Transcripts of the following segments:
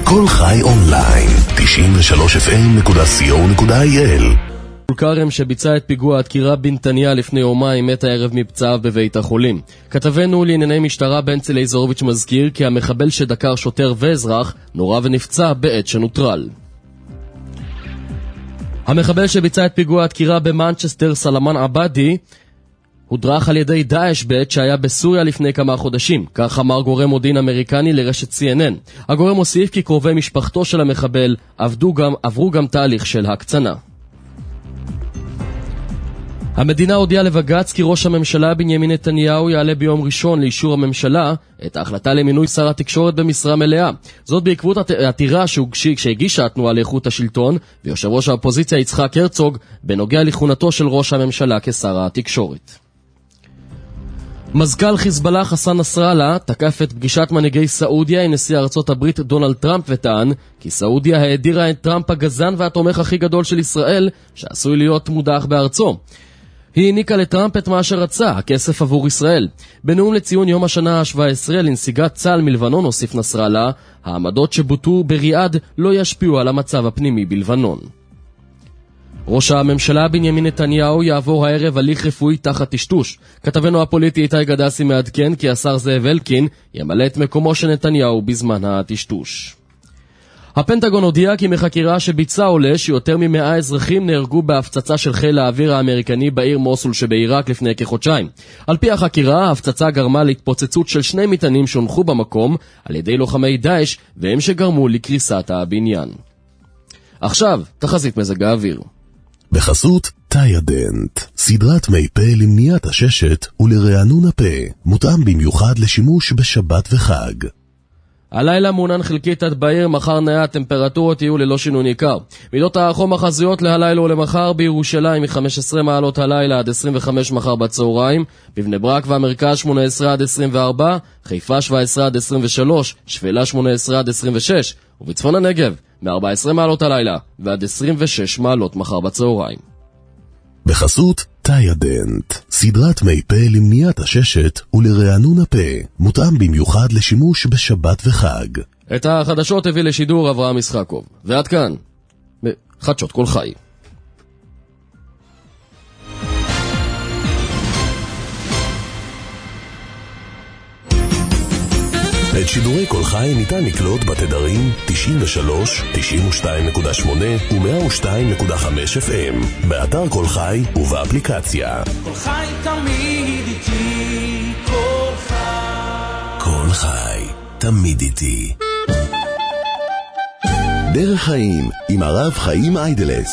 כל חי אונליין, 93fm.co.il. כרם שביצע את פיגוע הדקירה בנתניה לפני יומיים מת הערב מפצעיו בבית החולים. כתבנו לענייני משטרה בנצל איזורוביץ' מזכיר כי המחבל שדקר שוטר ואזרח נורה ונפצע בעת שנוטרל. המחבל שביצע את פיגוע הדקירה במנצ'סטר, סלמן עבדי, הודרך על ידי דאעש בעת שהיה בסוריה לפני כמה חודשים. כך אמר גורם מודיעין אמריקני לרשת CNN. הגורם הוסיף כי קרובי משפחתו של המחבל עברו גם תהליך של הקצנה. המדינה הודיעה לבג"ץ כי ראש הממשלה בנימין נתניהו יעלה ביום ראשון לאישור הממשלה את ההחלטה למינוי שר התקשורת במשרה מלאה. זאת בעקבות העתירה שהגישה התנועה לאיכות השלטון ויושב ראש האופוזיציה יצחק הרצוג בנוגע לכהונתו של ראש הממשלה כשר התקשורת. מזכ"ל חיזבאללה חסן נסראללה תקף את פגישת מנהיגי סעודיה עם נשיא ארצות הברית דונלד טראמפ וטען כי סעודיה האדירה את טראמפ הגזען והתומך הכי גדול של ישראל שעשוי להיות מודח בארצו. היא העניקה לטראמפ את מה שרצה, הכסף עבור ישראל. בנאום לציון יום השנה ה-17 לנסיגת צה"ל מלבנון הוסיף נסראללה, העמדות שבוטו בריאד לא ישפיעו על המצב הפנימי בלבנון. ראש הממשלה בנימין נתניהו יעבור הערב הליך רפואי תחת טשטוש. כתבנו הפוליטי איתי גדסי מעדכן כי השר זאב אלקין ימלא את מקומו של נתניהו בזמן הטשטוש. הפנטגון הודיע כי מחקירה שביצע עולה שיותר מ100 אזרחים נהרגו בהפצצה של חיל האוויר האמריקני בעיר מוסול שבעיראק לפני כחודשיים. על פי החקירה, ההפצצה גרמה להתפוצצות של 2 מטענים שהונחו במקום על ידי לוחמי דאעש והם שגרמו לקריסת הבניין. עכשיו, תחזית מזג האוויר. בחסות טיידנט, סדרת מי פה למניעת עששת ולרענון הפה, מותאם במיוחד לשימוש בשבת וחג. הלילה מעונן חלקית עד בעיר, מחר נאה הטמפרטורות יהיו ללא שינוי ניכר. מידות החום החזויות להלילה ולמחר בירושלים מ-15 מעלות הלילה עד 25 מחר בצהריים, בבני ברק והמרכז 18 עד 24, חיפה 17 עד 23, שפלה 18 עד 26, ובצפון הנגב מ-14 מעלות הלילה ועד 26 מעלות מחר בצהריים. בחסות טיידנט, סדרת מי פה למניעת עששת ולרענון הפה, מותאם במיוחד לשימוש בשבת וחג. את החדשות הביא לשידור אברהם ישחקוב. ועד כאן, חדשות כל חי. את שידורי כל חי ניתן לקלוט בתדרים 93, 92.8 ו-102.5 FM, באתר כל חי ובאפליקציה. כל חי תמיד איתי, כל חי. כל חי תמיד איתי. דרך חיים עם הרב חיים איידלס.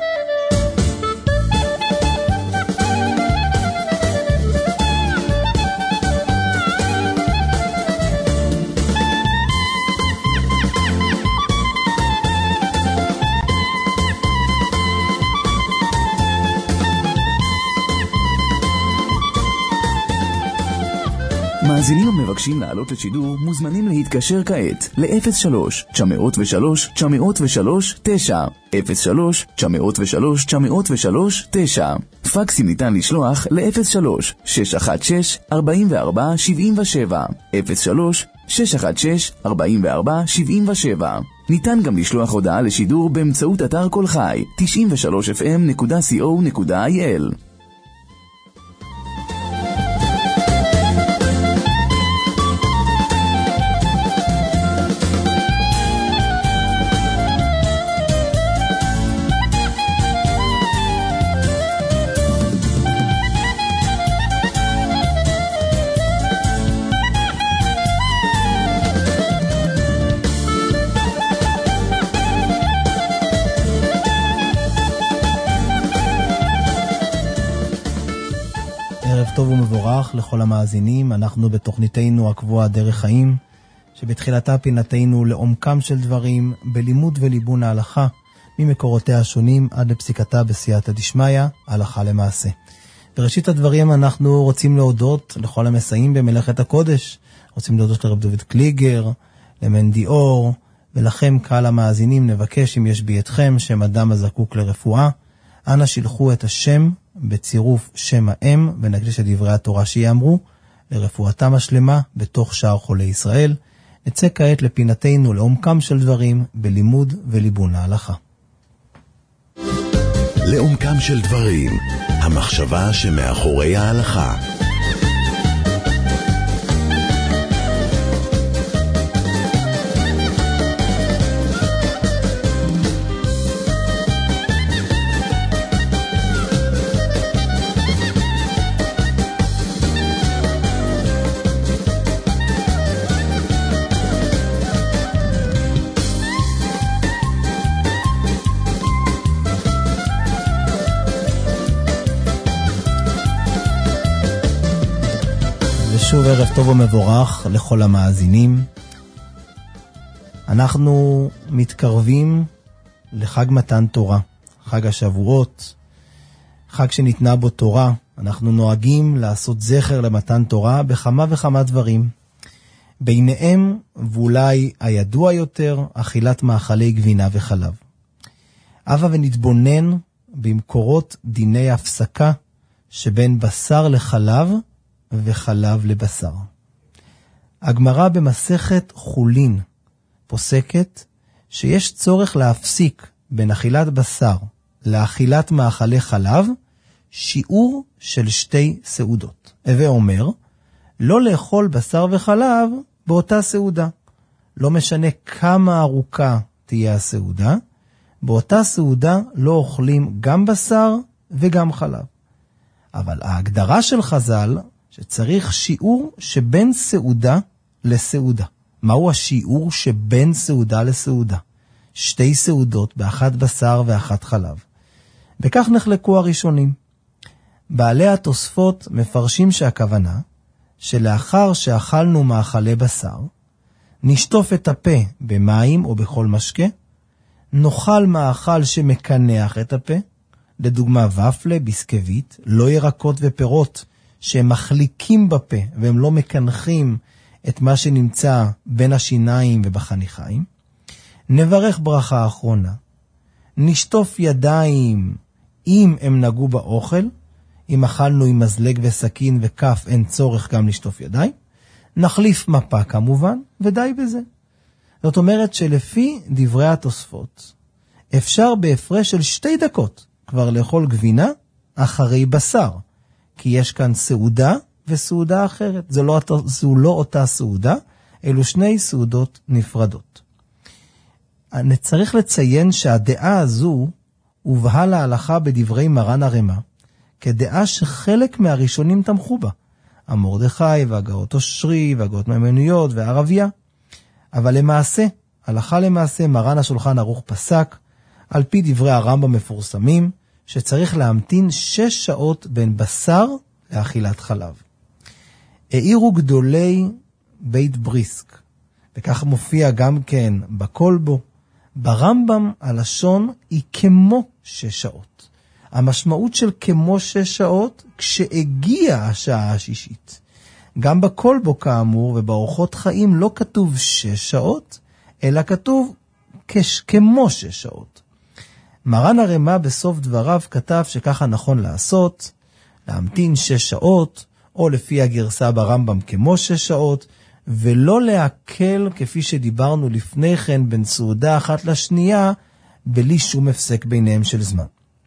מאזינים המבקשים לעלות לשידור מוזמנים להתקשר כעת ל-03-903-903-9 03-903-903-9 פקסים ניתן לשלוח ל-03-616-4477 03-616-4477 ניתן גם לשלוח הודעה לשידור באמצעות אתר כל חי 93fm.co.il. טוב ומבורך לכל המאזינים. אנחנו בתוכניתנו הקבועה דרך חיים, שבתחילתה פינתנו לעומקם של דברים, בלימוד וליבון ההלכה, ממקורותיה השונים עד לפסיקתה בסייעתא דשמיא, הלכה למעשה. בראשית הדברים אנחנו רוצים להודות לכל המסייעים במלאכת הקודש. רוצים להודות לרב דוד קליגר, למנדי אור, ולכם קהל המאזינים נבקש אם יש בידכם שם אדם הזקוק לרפואה, אנא שילחו את השם בצירוף שם האם ונקדיש את דברי התורה שיאמרו לרפואתם השלמה בתוך שאר חולי ישראל. נצא כעת לפינתנו לעומקם של דברים בלימוד וליבון ההלכה. לעומקם של דברים, המחשבה שמאחורי ההלכה. שוב ערב טוב ומבורך לכל המאזינים. אנחנו מתקרבים לחג מתן תורה, חג השבועות, חג שניתנה בו תורה. אנחנו נוהגים לעשות זכר למתן תורה בכמה וכמה דברים. ביניהם, ואולי הידוע יותר, אכילת מאכלי גבינה וחלב. הבה ונתבונן במקורות דיני הפסקה שבין בשר לחלב וחלב לבשר. הגמרא במסכת חולין פוסקת שיש צורך להפסיק בין אכילת בשר לאכילת מאכלי חלב שיעור של 2 סעודות. הווה אומר, לא לאכול בשר וחלב באותה סעודה. לא משנה כמה ארוכה תהיה הסעודה, באותה סעודה לא אוכלים גם בשר וגם חלב. אבל ההגדרה של חז"ל שצריך שיעור שבין סעודה לסעודה. מהו השיעור שבין סעודה לסעודה? 2 סעודות, באחת בשר ואחת חלב. וכך נחלקו הראשונים. בעלי התוספות מפרשים שהכוונה שלאחר שאכלנו מאכלי בשר, נשטוף את הפה במים או בכל משקה, נאכל מאכל שמקנח את הפה, לדוגמה ופלה, ביסקוויט, לא ירקות ופירות, שהם מחליקים בפה והם לא מקנחים את מה שנמצא בין השיניים ובחניכיים. נברך ברכה אחרונה. נשטוף ידיים אם הם נגעו באוכל. אם אכלנו עם מזלג וסכין וכף אין צורך גם לשטוף ידיים. נחליף מפה כמובן ודי בזה. זאת אומרת שלפי דברי התוספות אפשר בהפרש של 2 דקות כבר לאכול גבינה אחרי בשר. כי יש כאן סעודה וסעודה אחרת. זו לא אותה סעודה, אלו 2 סעודות נפרדות. אני צריך לציין שהדעה הזו הובאה להלכה בדברי מרן הרמ"א, כדעה שחלק מהראשונים תמכו בה. המרדכי והגאות אושרי והגאות מימוניות והערביה. אבל למעשה, הלכה למעשה, מרן השולחן ערוך פסק, על פי דברי הרמב"ם מפורסמים, שצריך להמתין 6 שעות בין בשר לאכילת חלב. העירו גדולי בית בריסק, וכך מופיע גם כן בקולבו, ברמב"ם הלשון היא כמו 6 שעות. המשמעות של כמו 6 שעות כשהגיעה השעה השישית. גם בקולבו כאמור ובאורחות חיים לא כתוב 6 שעות, אלא כתוב כמו 6 שעות. מרן הרמ"א בסוף דבריו כתב שככה נכון לעשות, להמתין 6 שעות, או לפי הגרסה ברמב"ם כמו 6 שעות, ולא להקל כפי שדיברנו לפני כן בין סעודה אחת לשנייה, בלי שום הפסק ביניהם של זמן.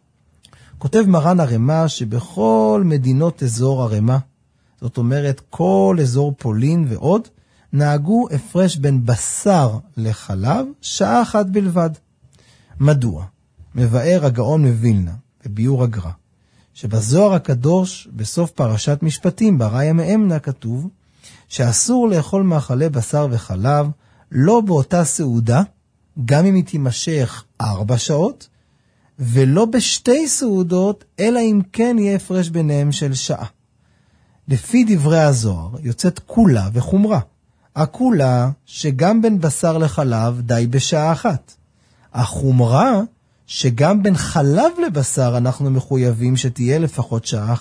כותב מרן הרמ"א שבכל מדינות אזור הרמ"א, זאת אומרת כל אזור פולין ועוד, נהגו הפרש בין בשר לחלב 1 שעה בלבד. מדוע? מבאר הגאון מווילנה בביאור הגר"א, שבזוהר הקדוש בסוף פרשת משפטים בראיה מאמנה כתוב שאסור לאכול מאכלי בשר וחלב לא באותה סעודה, גם אם היא תימשך 4 שעות, ולא ב2 סעודות, אלא אם כן יהיה הפרש ביניהם של 1 שעה. לפי דברי הזוהר יוצאת כולה וחומרה. הכולה שגם בין בשר לחלב די בשעה 1. החומרה שגם בין חלב לבשר אנחנו מחויבים שתהיה לפחות 1 שעה.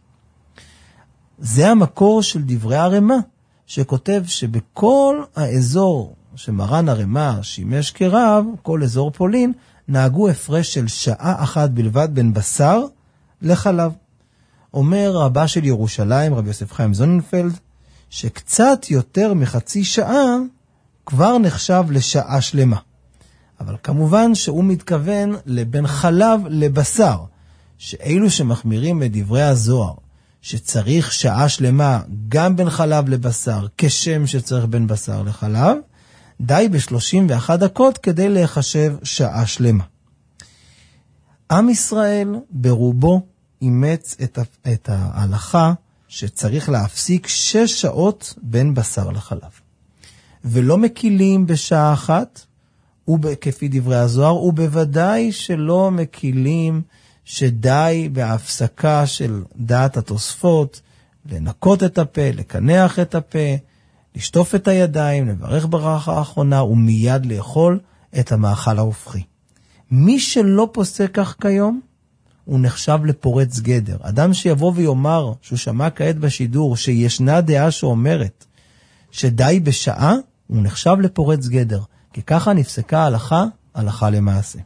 זה המקור של דברי הרמ"א, שכותב שבכל האזור שמרן הרמ"א שימש כרב, כל אזור פולין, נהגו הפרש של 1 שעה בלבד בין בשר לחלב. אומר רבה של ירושלים, רבי יוסף חיים זוננפלד, שקצת יותר מחצי שעה כבר נחשב לשעה שלמה. אבל כמובן שהוא מתכוון לבין חלב לבשר, שאלו שמחמירים בדברי הזוהר, שצריך שעה שלמה גם בין חלב לבשר, כשם שצריך בין בשר לחלב, די ב-31 דקות כדי להיחשב שעה שלמה. עם ישראל ברובו אימץ את ההלכה שצריך להפסיק 6 שעות בין בשר לחלב. ולא מקילים בשעה אחת, כפי דברי הזוהר, ובוודאי שלא מקילים שדי בהפסקה של דעת התוספות, לנקות את הפה, לקנח את הפה, לשטוף את הידיים, לברך ברכה האחרונה, ומיד לאכול את המאכל ההופכי. מי שלא פוסק כך כיום, הוא נחשב לפורץ גדר. אדם שיבוא ויאמר, שהוא שמע כעת בשידור, שישנה דעה שאומרת, שדי בשעה, הוא נחשב לפורץ גדר. כי ככה נפסקה הלכה למעשה.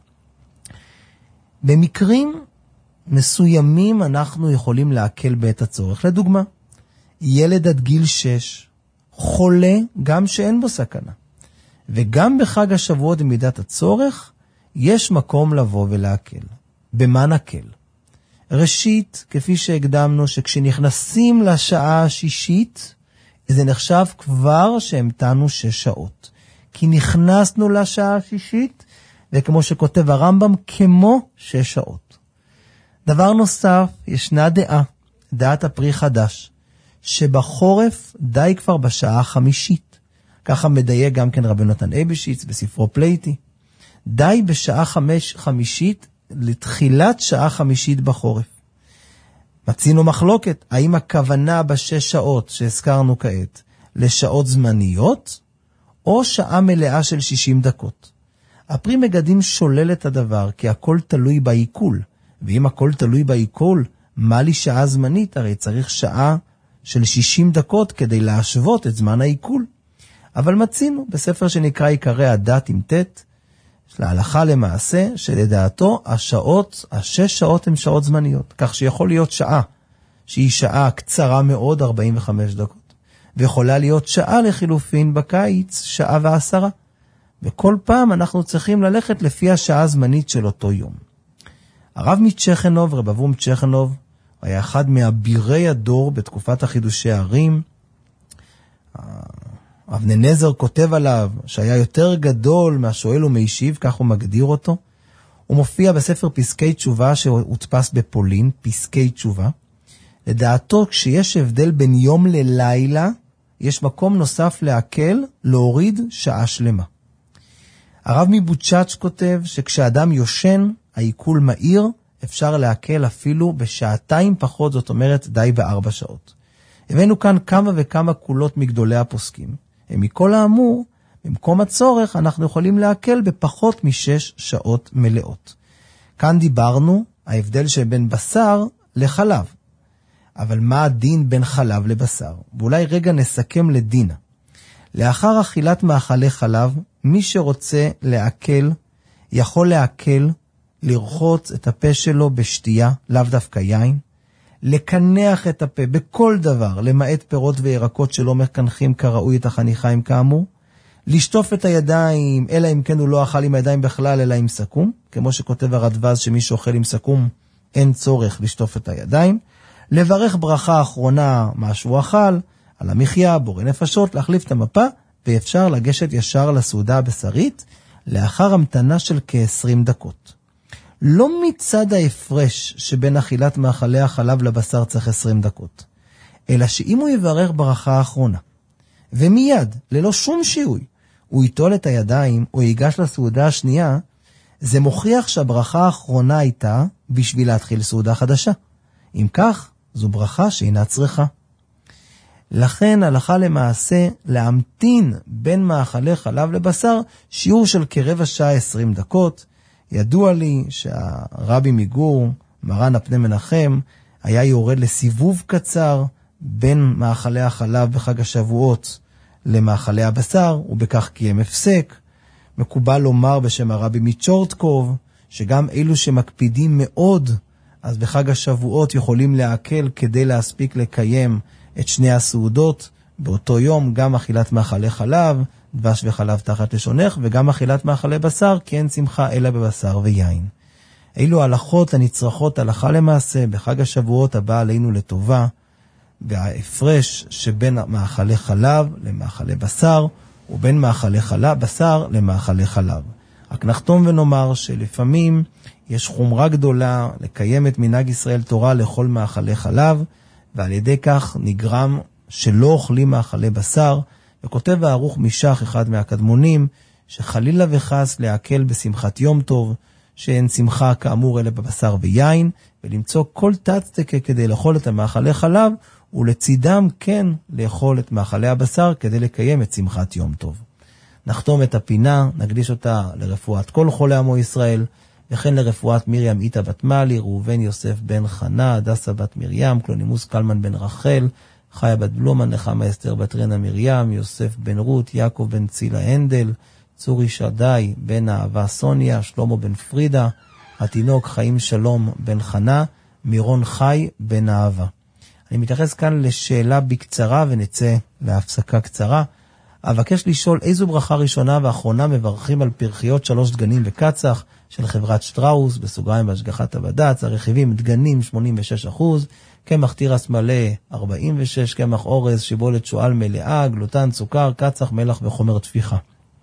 במקרים מסוימים אנחנו יכולים להקל בעת הצורך. לדוגמה, ילד עד גיל 6, חולה גם שאין בו סכנה. וגם בחג השבועות במידת הצורך, יש מקום לבוא ולהקל. במה נקל? ראשית, כפי שהקדמנו, שכשנכנסים לשעה השישית, זה נחשב כבר שהמתנו 6 שעות. כי נכנסנו לשעה השישית, וכמו שכותב הרמב"ם, כמו 6 שעות. דבר נוסף, ישנה דעת הפרי חדש, שבחורף די כבר בשעה החמישית. ככה מדייק גם כן רבי נתן אייבשיץ בספרו פלייטי. די בשעה 5:50 לתחילת שעה 5 בחורף. מצינו מחלוקת, האם הכוונה ב6 שעות שהזכרנו כעת לשעות זמניות, או שעה מלאה של 60 דקות. הפרי מגדים שולל את הדבר, כי הכל תלוי בעיכול. ואם הכל תלוי בעיכול, מה לי שעה זמנית? הרי צריך שעה של 60 דקות כדי להשוות את זמן העיכול. אבל מצינו בספר שנקרא עיקרי הדת עם תת, להלכה למעשה, שלדעתו ה6 שעות הן שעות זמניות. כך שיכול להיות שעה, שהיא שעה קצרה מאוד, 45 דקות. ויכולה להיות שעה לחילופין בקיץ, 1:10. וכל פעם אנחנו צריכים ללכת לפי השעה הזמנית של אותו יום. הרב מצ'כנוב, רב אברום צ'כנוב, היה אחד מאבירי הדור בתקופת החידושי הערים. אבני נזר כותב עליו שהיה יותר גדול מהשואל ומיישיב, כך הוא מגדיר אותו. הוא מופיע בספר פסקי תשובה שהודפס בפולין, פסקי תשובה. לדעתו, כשיש הבדל בין יום ללילה, יש מקום נוסף להקל, להוריד שעה שלמה. הרב מבוצ'אץ' כותב שכשאדם יושן, העיכול מהיר, אפשר להקל אפילו בשעתיים פחות, זאת אומרת די ב4 שעות. הבאנו כאן כמה וכמה קולות מגדולי הפוסקים. ומכל האמור, במקום הצורך אנחנו יכולים להקל בפחות מ6 שעות מלאות. כאן דיברנו ההבדל שבין בשר לחלב. אבל מה הדין בין חלב לבשר? ואולי רגע נסכם לדינה. לאחר אכילת מאכלי חלב, מי שרוצה להקל, יכול להקל, לרחוץ את הפה שלו בשתייה, לאו דווקא יין, לקנח את הפה בכל דבר, למעט פירות וירקות שלא מקנחים כראוי את החניכיים כאמור, לשטוף את הידיים, אלא אם כן הוא לא אכל עם הידיים בכלל, אלא עם סכום, כמו שכותב הרדב"ז שמי שאוכל עם סכום, אין צורך לשטוף את הידיים, לברך ברכה אחרונה מה שהוא אכל, על המחיה, בורא נפשות, להחליף את המפה, ואפשר לגשת ישר לסעודה הבשרית, לאחר המתנה של כ-20 דקות. לא מצד ההפרש שבין אכילת מאכלי החלב לבשר צריך 20 דקות, אלא שאם הוא יברך ברכה האחרונה, ומיד, ללא שום שיהוי, הוא יטול את הידיים או ייגש לסעודה השנייה, זה מוכיח שהברכה האחרונה הייתה בשביל להתחיל סעודה חדשה. אם כך, זו ברכה שאינה צריכה. לכן הלכה למעשה להמתין בין מאכלי חלב לבשר שיעור של כרבע שעה 20 דקות. ידוע לי שהרבי מגור, מרן הפני מנחם, היה יורד לסיבוב קצר בין מאכלי החלב בחג השבועות למאכלי הבשר, ובכך קיים הפסק. מקובל לומר בשם הרבי מצ'ורטקוב, שגם אלו שמקפידים מאוד, אז בחג השבועות יכולים להקל כדי להספיק לקיים את שני הסעודות באותו יום, גם אכילת מאכלי חלב דבש וחלב תחת לשונך, וגם אכילת מאכלי בשר, כי אין שמחה אלא בבשר ויין. אילו הלכות הנצרכות הלכה למעשה בחג השבועות הבא עלינו לטובה, וההפרש שבין מאכלי חלב למאכלי בשר, ובין מאכלי בשר למאכלי חלב. רק נחתום ונאמר שלפעמים יש חומרה גדולה לקיים את מנהג ישראל תורה לכל מאכלי חלב, ועל ידי כך נגרם שלא אוכלים מאכלי בשר, וכותב הערוך משך אחד מהקדמונים, שחלילה וחס להקל בשמחת יום טוב, שאין שמחה כאמור אלא בבשר ויין, ולמצוא כל תצדקה כדי לאכול את המאכלי חלב, ולצידם כן לאכול את מאכלי הבשר כדי לקיים את שמחת יום טוב. נחתום את הפינה, נקדיש אותה לרפואת כל חולי עמו ישראל, וכן לרפואת מרים איתה בת מלי, ראובן יוסף בן חנה, הדסה בת מרים, קלונימוס קלמן בן רחל, חיה בת בלומן, נחמה אסתר בת רנה מרים, יוסף בן רות, יעקב בן צילה הנדל, צורי שדי בן אהבה סוניה, שלמה בן פרידה, התינוק חיים שלום בן חנה, מירון חי בן אהבה. אני מתייחס כאן לשאלה בקצרה ונצא להפסקה קצרה. אבקש לשאול איזו ברכה ראשונה ואחרונה מברכים על פרחיות 3 דגנים וקצח של חברת שטראוס, בסוגריים בהשגחת הבד"ץ, הרכיבים דגנים 86%, קמח תירס מלא 46, קמח אורז, שיבולת שועל מלאה, גלוטן, סוכר, קצח, מלח וחומר תפיחה.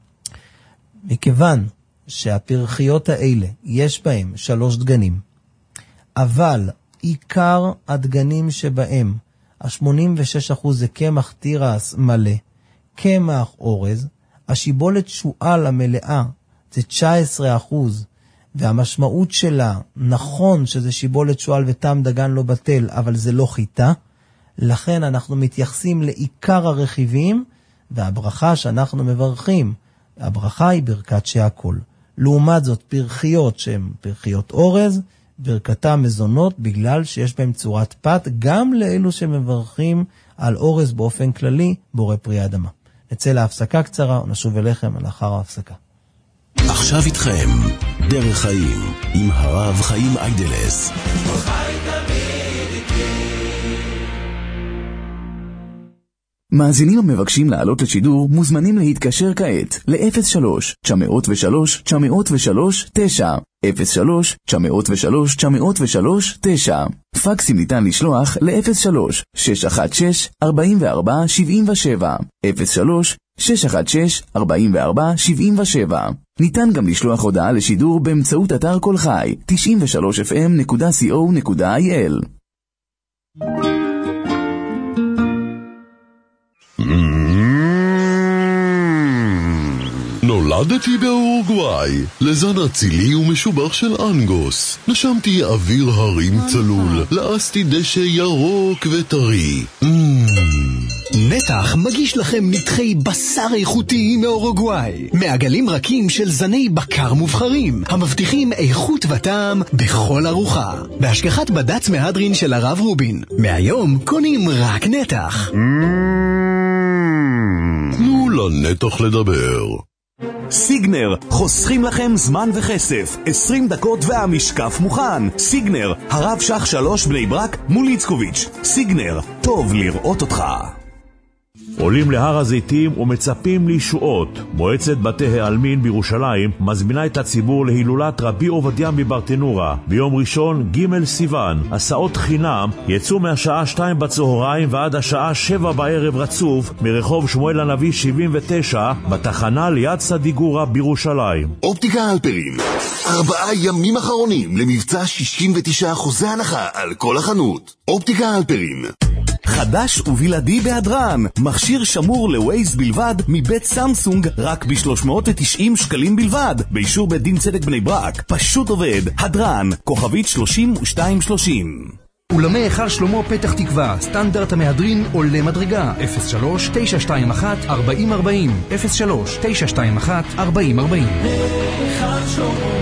מכיוון שהפרחיות האלה יש בהם 3 דגנים, אבל עיקר הדגנים שבהם, ה-86% זה קמח תירס מלא, קמח אורז, השיבולת שועל המלאה זה 19%, והמשמעות שלה, נכון שזה שיבולת שועל וטעם דגן לא בטל, אבל זה לא חיטה, לכן אנחנו מתייחסים לעיקר הרכיבים, והברכה שאנחנו מברכים, הברכה היא ברכת שהכל. לעומת זאת, פרחיות שהן פרחיות אורז, ברכתם מזונות בגלל שיש בהם צורת פת, גם לאלו שמברכים על אורז באופן כללי, בורא פרי האדמה. נצא להפסקה קצרה ונשוב אליכם לאחר ההפסקה. עכשיו איתכם, דרך חיים, עם הרב חיים איידלס. מאזינים המבקשים לעלות לשידור מוזמנים להתקשר כעת ל-03-903-903-9 03-903-903-9 פקסים ניתן לשלוח ל-03-616-4477 03-616-4477 ניתן גם לשלוח הודעה לשידור באמצעות אתר כל חי 93fm.co.il. נולדתי באורוגוואי, לזן אצילי ומשובח של אנגוס. נשמתי אוויר הרים צלול, לעסתי דשא ירוק וטרי. נתח מגיש לכם נתחי בשר איכותי מאורוגוואי, מעגלים רכים של זני בקר מובחרים, המבטיחים איכות וטעם בכל ארוחה. בהשגחת בד"ץ מהדרין של הרב רובין. מהיום קונים רק נתח. תנו לנתח לדבר. סיגנר, חוסכים לכם זמן וכסף, 20 דקות והמשקף מוכן. סיגנר, הרב שח 3 בני ברק מול איצקוביץ'. סיגנר, טוב לראות אותך. עולים להר הזיתים ומצפים לישועות. מועצת בתי העלמין בירושלים מזמינה את הציבור להילולת רבי עובדיה מברטנורה ביום ראשון ג' סיוון. הסעות חינם יצאו מהשעה 2 בצהריים ועד השעה 7 בערב רצוף מרחוב שמואל הנביא 79 בתחנה ליד סדיגורה בירושלים. אופטיקה הלפרין, 4 ימים אחרונים למבצע 69% הנחה על כל החנות. אופטיקה הלפרין. חדש ובלעדי בהדרן, מכשיר שמור לווייז בלבד מבית סמסונג רק ב-390 שקלים בלבד, באישור בית דין צדק בני ברק. פשוט עובד. הדרן, כוכבית 3230. אולמי היכל שלמה פתח תקווה, סטנדרט המהדרין עולה מדרגה 03-921-4040 03-921-4040. היכל שלמה.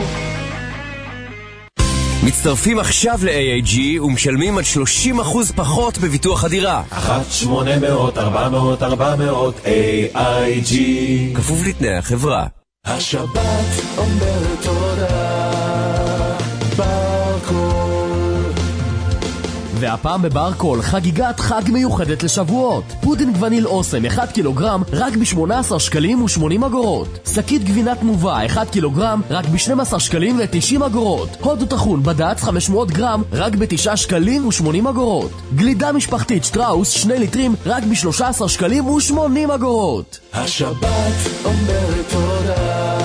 מצטרפים עכשיו ל-AAG ומשלמים עד 30% פחות בביטוח הדירה. 1-800-400-400 AIG. כפוף לתנאי החברה. השבת אומרת תודה בכל והפעם בברקול חגיגת חג מיוחדת לשבועות. פודינג וניל אוסם 1 קילוגרם רק ב-18 שקלים ו80 אגורות. שקית גבינת מובה 1 קילוגרם רק ב-12 שקלים ו90 אגורות. הודו טחון בד"ץ 500 גרם רק ב9 שקלים ו80 אגורות. גלידה משפחתית שטראוס 2 ליטרים רק ב13 שקלים ו80 אגורות. השבת אומרת תודה,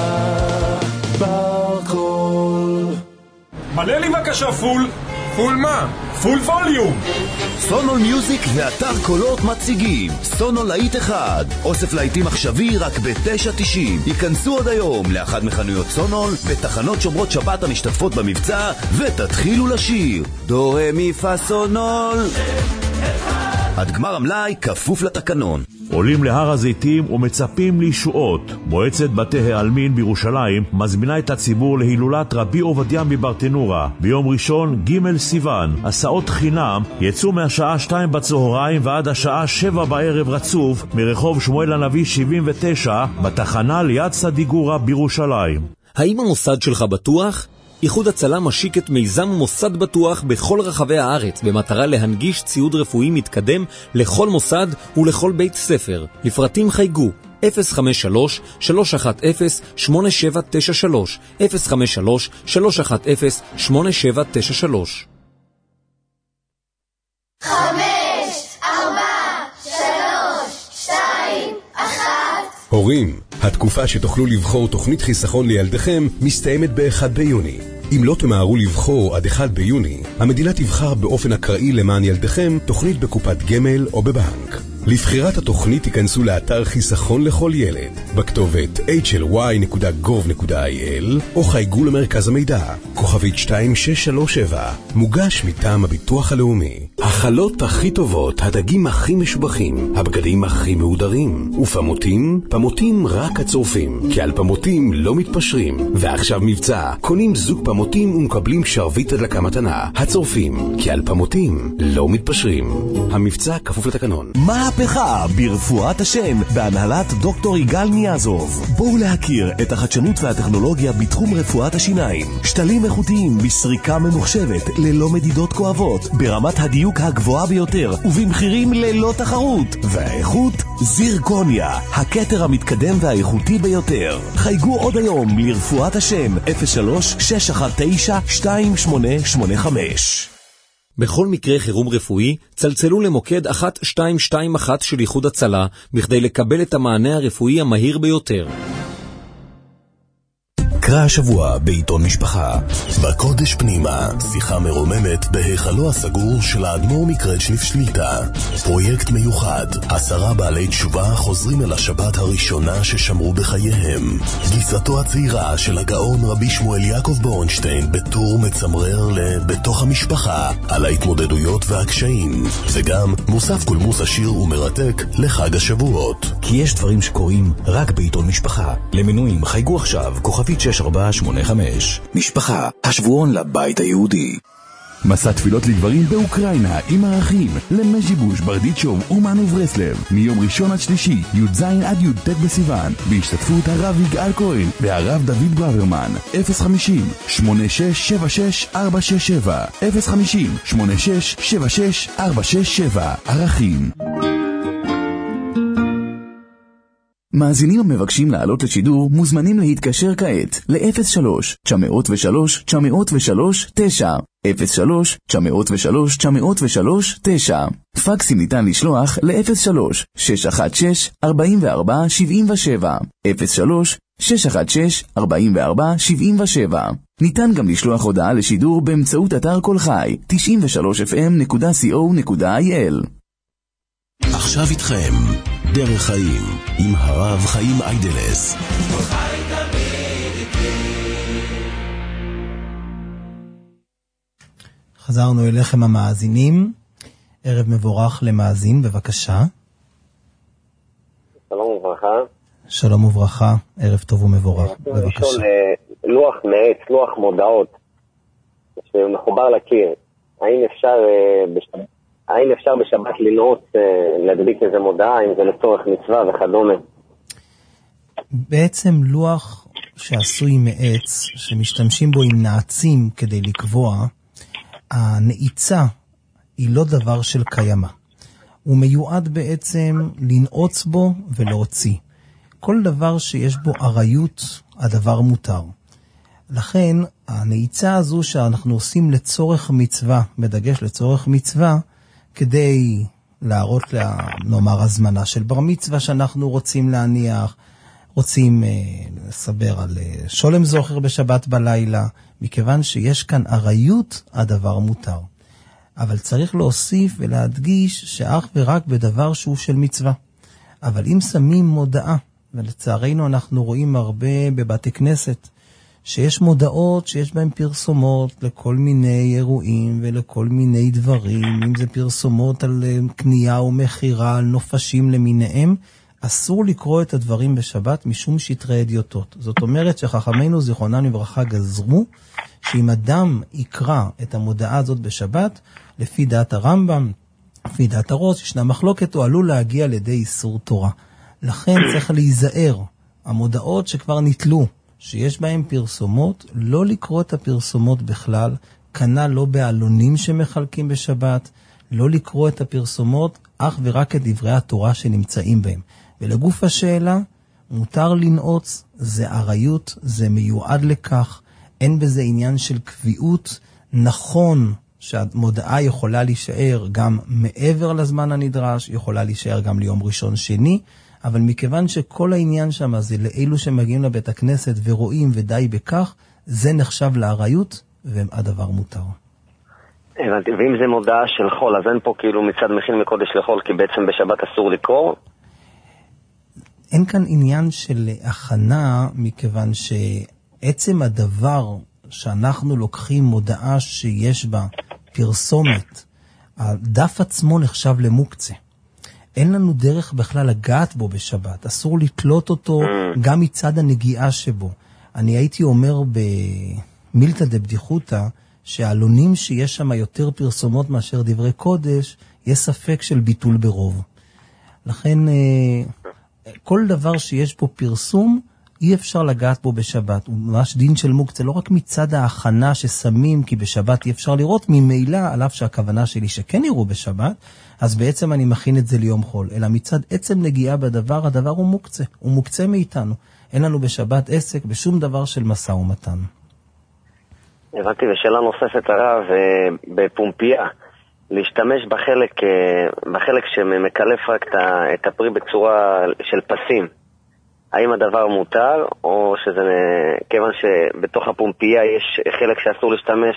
ברקול. מלא לי בבקשה פול. פול מה? פול ווליום. סונול מיוזיק ואתר קולות מציגים סונול להיט 1, אוסף להיטים עכשווי רק ב-9.90. ייכנסו עוד היום לאחד מחנויות סונול בתחנות שומרות שבת המשתתפות במבצע ותתחילו לשיר דו רה מי פה סונול. עד גמר המלאי כפוף לתקנון. עולים להר הזיתים ומצפים לישועות. מועצת בתי העלמין בירושלים מזמינה את הציבור להילולת רבי עובדיה מברטנורה ביום ראשון ג' סיוון. הסעות חינם יצאו מהשעה 2 בצהריים ועד השעה 7 בערב רצוף מרחוב שמואל הנביא 79 בתחנה ליד סדיגורה בירושלים. האם המוסד שלך בטוח? איחוד הצלה משיק את מיזם מוסד בטוח בכל רחבי הארץ במטרה להנגיש ציוד רפואי מתקדם לכל מוסד ולכל בית ספר. לפרטים חייגו 053-310-8793 053-310-8793. 5, 4, 3, 2, 1. הורים, התקופה שתוכלו לבחור תוכנית חיסכון לילדיכם מסתיימת ב-1 ביוני. אם לא תמהרו לבחור עד 1 ביוני, המדינה תבחר באופן אקראי למען ילדיכם תוכנית בקופת גמל או בבנק. לבחירת התוכנית תיכנסו לאתר חיסכון לכל ילד, בכתובת hly.gov.il או חייגו למרכז המידע, כוכבית 2637, מוגש מטעם הביטוח הלאומי. החלות הכי טובות, הדגים הכי משובחים, הבגדים הכי מהודרים, ופמותים, פמותים רק הצורפים, כי על פמותים לא מתפשרים. ועכשיו מבצע, קונים זוג פמותים ומקבלים שרביט הדלקה מתנה. הצורפים, כי על פמותים לא מתפשרים. המבצע כפוף לתקנון. מהפכה ברפואת השן בהנהלת דוקטור יגאל ניאזוב. בואו להכיר את החדשנות והטכנולוגיה בתחום רפואת השיניים. שתלים איכותיים בסריקה ממוחשבת ללא מדידות כואבות, ברמת הדיוק הגבוהה ביותר ובמחירים ללא תחרות. והאיכות זירקוניה, הכתר המתקדם והאיכותי ביותר. חייגו עוד היום לרפואת השן 03-619-2885. בכל מקרה חירום רפואי, צלצלו למוקד 1221 של איחוד הצלה בכדי לקבל את המענה הרפואי המהיר ביותר. קרא השבוע בעיתון משפחה. בקודש פנימה, שיחה מרוממת בהיכלו הסגור של האדמו"ר מקרצ'ניב שליטה. פרויקט מיוחד, 10 בעלי תשובה חוזרים אל השבת הראשונה ששמרו בחייהם. גיסתו הצעירה של הגאון רבי שמואל יעקב בורנשטיין בטור מצמרר לבתוך המשפחה על ההתמודדויות והקשיים, וגם מוסף קולמוס עשיר ומרתק לחג השבועות. כי יש דברים שקורים רק בעיתון משפחה. למנויים חייגו עכשיו כוכבית 6485. משפחה, השבועון לבית היהודי. מסע תפילות לגברים באוקראינה עם ערכים למז'יבוש ברדיצ'וב אומן וברסלב מיום ראשון עד שלישי י"ז עד י"ט בסיוון בהשתתפות הרב יגאל כהן והרב דוד ברוורמן. 050-8676-467 050-8676-467. ערכים. מאזינים המבקשים לעלות לשידור מוזמנים להתקשר כעת ל-03-903-903-9 03-903-903-9. פקסים ניתן לשלוח ל-03-616-4477 03-616-4477. ניתן גם לשלוח הודעה לשידור באמצעות אתר כל חי 93fm.co.il. עכשיו איתכם דרך חיים עם הרב חיים איידלס. חזרנו אליכם המאזינים. ערב מבורך למאזין, בבקשה. שלום וברכה. שלום וברכה, ערב טוב ומבורך, בבקשה. לוח מעץ, לוח מודעות שמחובר לקיר, האם אפשר בשבת לנעות להדביק איזה מודעה, אם זה לצורך מצווה וכדומה? בעצם לוח שעשוי מעץ, שמשתמשים בו עם נעצים כדי לקבוע, הנעיצה היא לא דבר של קיימה. הוא מיועד בעצם לנעוץ בו ולהוציא. כל דבר שיש בו עריות, הדבר מותר. לכן, הנעיצה הזו שאנחנו עושים לצורך מצווה, בדגש לצורך מצווה, כדי להראות, נאמר, הזמנה של בר מצווה שאנחנו רוצים להניח, רוצים לסבר על שולם זוכר בשבת בלילה, מכיוון שיש כאן עריות, הדבר מותר. אבל צריך להוסיף ולהדגיש שאך ורק בדבר שהוא של מצווה. אבל אם שמים מודעה, ולצערנו אנחנו רואים הרבה בבתי כנסת, שיש מודעות שיש בהן פרסומות לכל מיני אירועים ולכל מיני דברים, אם זה פרסומות על קנייה או מחירה, על נופשים למיניהם, אסור לקרוא את הדברים בשבת משום שטרי אדיוטות. זאת אומרת שחכמינו זיכרונם לברכה גזרו שאם אדם יקרא את המודעה הזאת בשבת, לפי דעת הרמב"ם, לפי דעת הראש, ישנה מחלוקת, הוא עלול להגיע לידי איסור תורה. לכן צריך להיזהר, המודעות שכבר נתלו, שיש בהם פרסומות, לא לקרוא את הפרסומות בכלל, כנ"ל לא בעלונים שמחלקים בשבת, לא לקרוא את הפרסומות, אך ורק את דברי התורה שנמצאים בהם. ולגוף השאלה, מותר לנעוץ, זה עריות, זה מיועד לכך, אין בזה עניין של קביעות, נכון שהמודעה יכולה להישאר גם מעבר לזמן הנדרש, יכולה להישאר גם ליום ראשון שני, אבל מכיוון שכל העניין שם זה לאלו שמגיעים לבית הכנסת ורואים ודי בכך, זה נחשב לעריות והדבר מותר. הבנתי, ואם זה מודעה של חול, אז אין פה כאילו מצד מכין מקודש לחול, כי בעצם בשבת אסור לקרוא? אין כאן עניין של הכנה, מכיוון שעצם הדבר שאנחנו לוקחים מודעה שיש בה פרסומת, הדף עצמו נחשב למוקצה. אין לנו דרך בכלל לגעת בו בשבת, אסור לתלות אותו גם מצד הנגיעה שבו. אני הייתי אומר במילתא דבדיחותא, שהעלונים שיש שם יותר פרסומות מאשר דברי קודש, יש ספק של ביטול ברוב. לכן כל דבר שיש פה פרסום, אי אפשר לגעת בו בשבת. הוא ממש דין של מוקצה, לא רק מצד ההכנה ששמים, כי בשבת אי אפשר לראות, ממילא על אף שהכוונה שלי שכן יראו בשבת, אז בעצם אני מכין את זה ליום חול. אלא מצד עצם נגיעה בדבר, הדבר הוא מוקצה. הוא מוקצה מאיתנו. אין לנו בשבת עסק בשום דבר של משא ומתן. הבנתי, ושאלה נוספת הרב, בפומפיה, להשתמש בחלק שמקלף רק את הפרי בצורה של פסים. האם הדבר מותר, או שזה, כיוון שבתוך הפומפיה יש חלק שאסור להשתמש,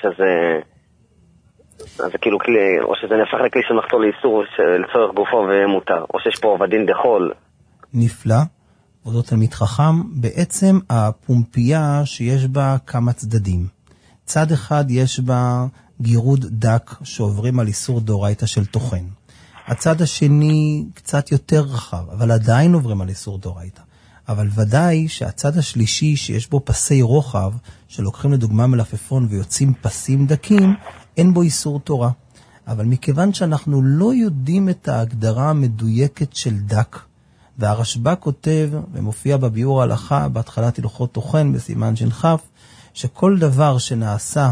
אז כאילו כלי, או שזה נהפך לכלי שמחתו לאיסור לצורך גופו ומותר, או שיש פה עבדין דחול. נפלא, אותו תלמיד חכם, בעצם הפומפיה שיש בה כמה צדדים. צד אחד יש בה גירוד דק שעוברים על איסור דאורייתא של טוחן. הצד השני קצת יותר רחב, אבל עדיין עוברים על איסור דאורייתא. אבל ודאי שהצד השלישי שיש בו פסי רוחב, שלוקחים לדוגמה מלפפון ויוצאים פסים דקים, אין בו איסור תורה. אבל מכיוון שאנחנו לא יודעים את ההגדרה המדויקת של דק, והרשב"א כותב, ומופיע בביאור ההלכה, בהתחלת הלכות טוחן בסימן שנחף, שכל דבר שנעשה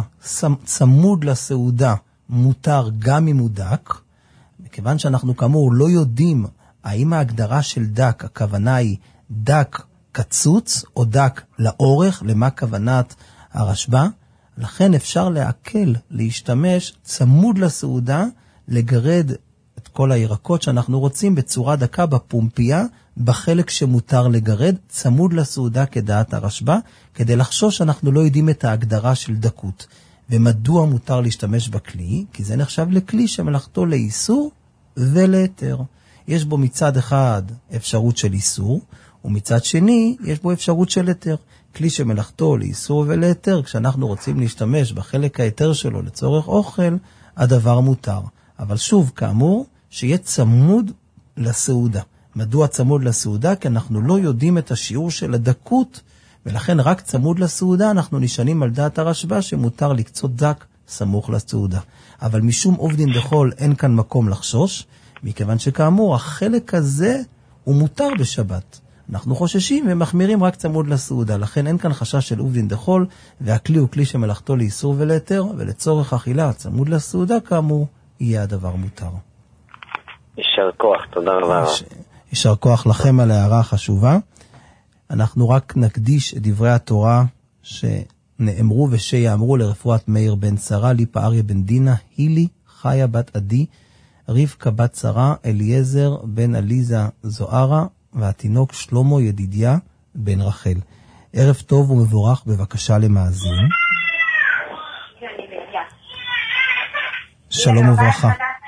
צמוד לסעודה מותר גם אם הוא דק, מכיוון שאנחנו כאמור לא יודעים האם ההגדרה של דק, הכוונה היא דק קצוץ או דק לאורך, למה כוונת הרשב"א, לכן אפשר להקל, להשתמש צמוד לסעודה, לגרד את כל הירקות שאנחנו רוצים בצורה דקה בפומפיה, בחלק שמותר לגרד, צמוד לסעודה כדעת הרשב"א, כדי לחשוש שאנחנו לא יודעים את ההגדרה של דקות. ומדוע מותר להשתמש בכלי? כי זה נחשב לכלי שמלאכתו לאיסור ולהיתר. יש בו מצד אחד אפשרות של איסור, ומצד שני יש בו אפשרות של היתר. כלי שמלאכתו לאיסור ולהיתר, כשאנחנו רוצים להשתמש בחלק ההיתר שלו לצורך אוכל, הדבר מותר. אבל שוב, כאמור, שיהיה צמוד לסעודה. מדוע צמוד לסעודה? כי אנחנו לא יודעים את השיעור של הדקות, ולכן רק צמוד לסעודה אנחנו נשענים על דעת הרשב"א שמותר לקצות דק סמוך לסעודה. אבל משום עובדין דחול אין כאן מקום לחשוש, מכיוון שכאמור החלק הזה הוא מותר בשבת. אנחנו חוששים ומחמירים רק צמוד לסעודה, לכן אין כאן חשש של עובדין דחול, והכלי הוא כלי שמלאכתו לאיסור ולהיתר, ולצורך אכילה צמוד לסעודה כאמור יהיה הדבר מותר. יישר כוח, תודה רבה. יישר כוח לכם על ההערה החשובה. אנחנו רק נקדיש את דברי התורה שנאמרו ושיאמרו לרפואת מאיר בן שרה, ליפה אריה בן דינה, הילי חיה בת עדי, רבקה בת שרה, אליעזר בן עליזה זוהרה, והתינוק שלמה ידידיה בן רחל. ערב טוב ומבורך, בבקשה למאזין. שלום וברכה.